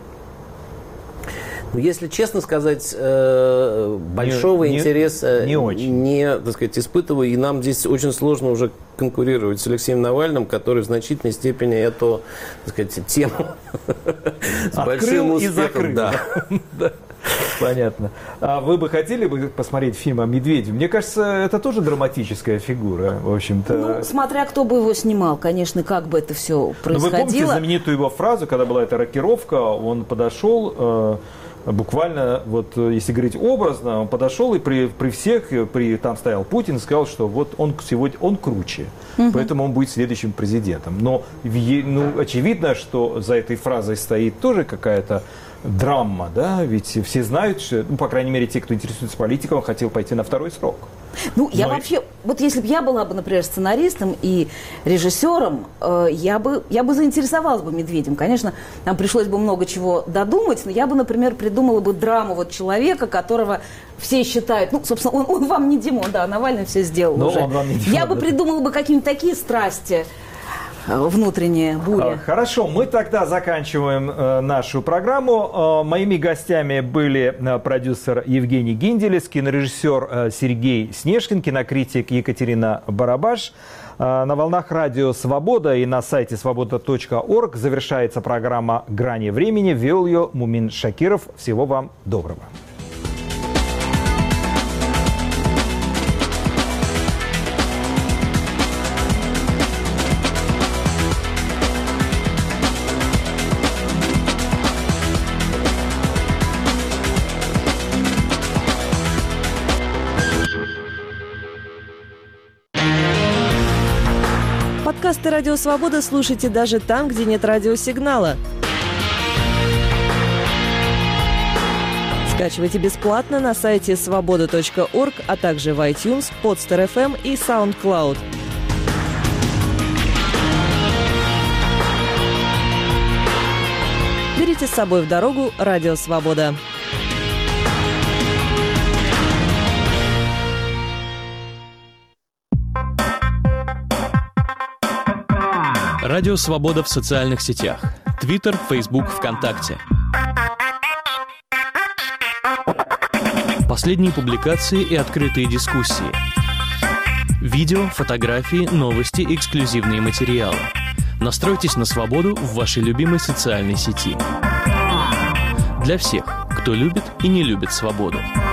Если честно сказать, большого не, интереса не, не, очень. не, так сказать, испытываю, и нам здесь очень сложно уже конкурировать с Алексеем Навальным, который в значительной степени эту, так сказать, тему с большим успехом. Да. Понятно. А вы бы хотели бы посмотреть фильм о Медведеве? Мне кажется, это тоже драматическая фигура, в общем-то. Ну, смотря кто бы его снимал, конечно, как бы это все происходило. Но вы помните знаменитую его фразу, когда была эта рокировка, он подошел... Э, буквально, вот если говорить образно, он подошел и при, при всех, при, там стоял Путин, сказал, что вот он сегодня, он круче, угу. поэтому он будет следующим президентом. Но ну, очевидно, что за этой фразой стоит тоже какая-то драма, да, ведь все знают, что, ну, по крайней мере, те, кто интересуется политикой, он хотел пойти на второй срок. Ну, я Но... вообще, вот если бы я была бы, например, сценаристом и режиссером, э, я, бы, я бы заинтересовалась бы Медведем. Конечно, нам пришлось бы много чего додумать, но я бы, например, придумала бы драму вот человека, которого все считают, ну, собственно, он, он вам не Димон, да, Навальный все сделал но уже. Он вам не Димон, я бы да. придумала бы какие-нибудь такие страсти, внутренняя буря. Хорошо, мы тогда заканчиваем э, нашу программу. Э, моими гостями были э, продюсер Евгений Гинделес, кинорежиссер э, Сергей Снежкин, кинокритик Екатерина Барабаш. Э, на волнах радио «Свобода» и на сайте свобода точка орг завершается программа «Грани времени». Вел ее Мумин Шакиров. Всего вам доброго. Подкасты «Радио Свобода» слушайте даже там, где нет радиосигнала. Скачивайте бесплатно на сайте свобода точка орг, а также в iTunes, Podster эф эм и SoundCloud. Берите с собой в дорогу «Радио Свобода». Радио Свобода в социальных сетях. Твиттер, Фейсбук, ВКонтакте. Последние публикации и открытые дискуссии. Видео, фотографии, новости, эксклюзивные материалы. Настройтесь на свободу в вашей любимой социальной сети. Для всех, кто любит и не любит свободу.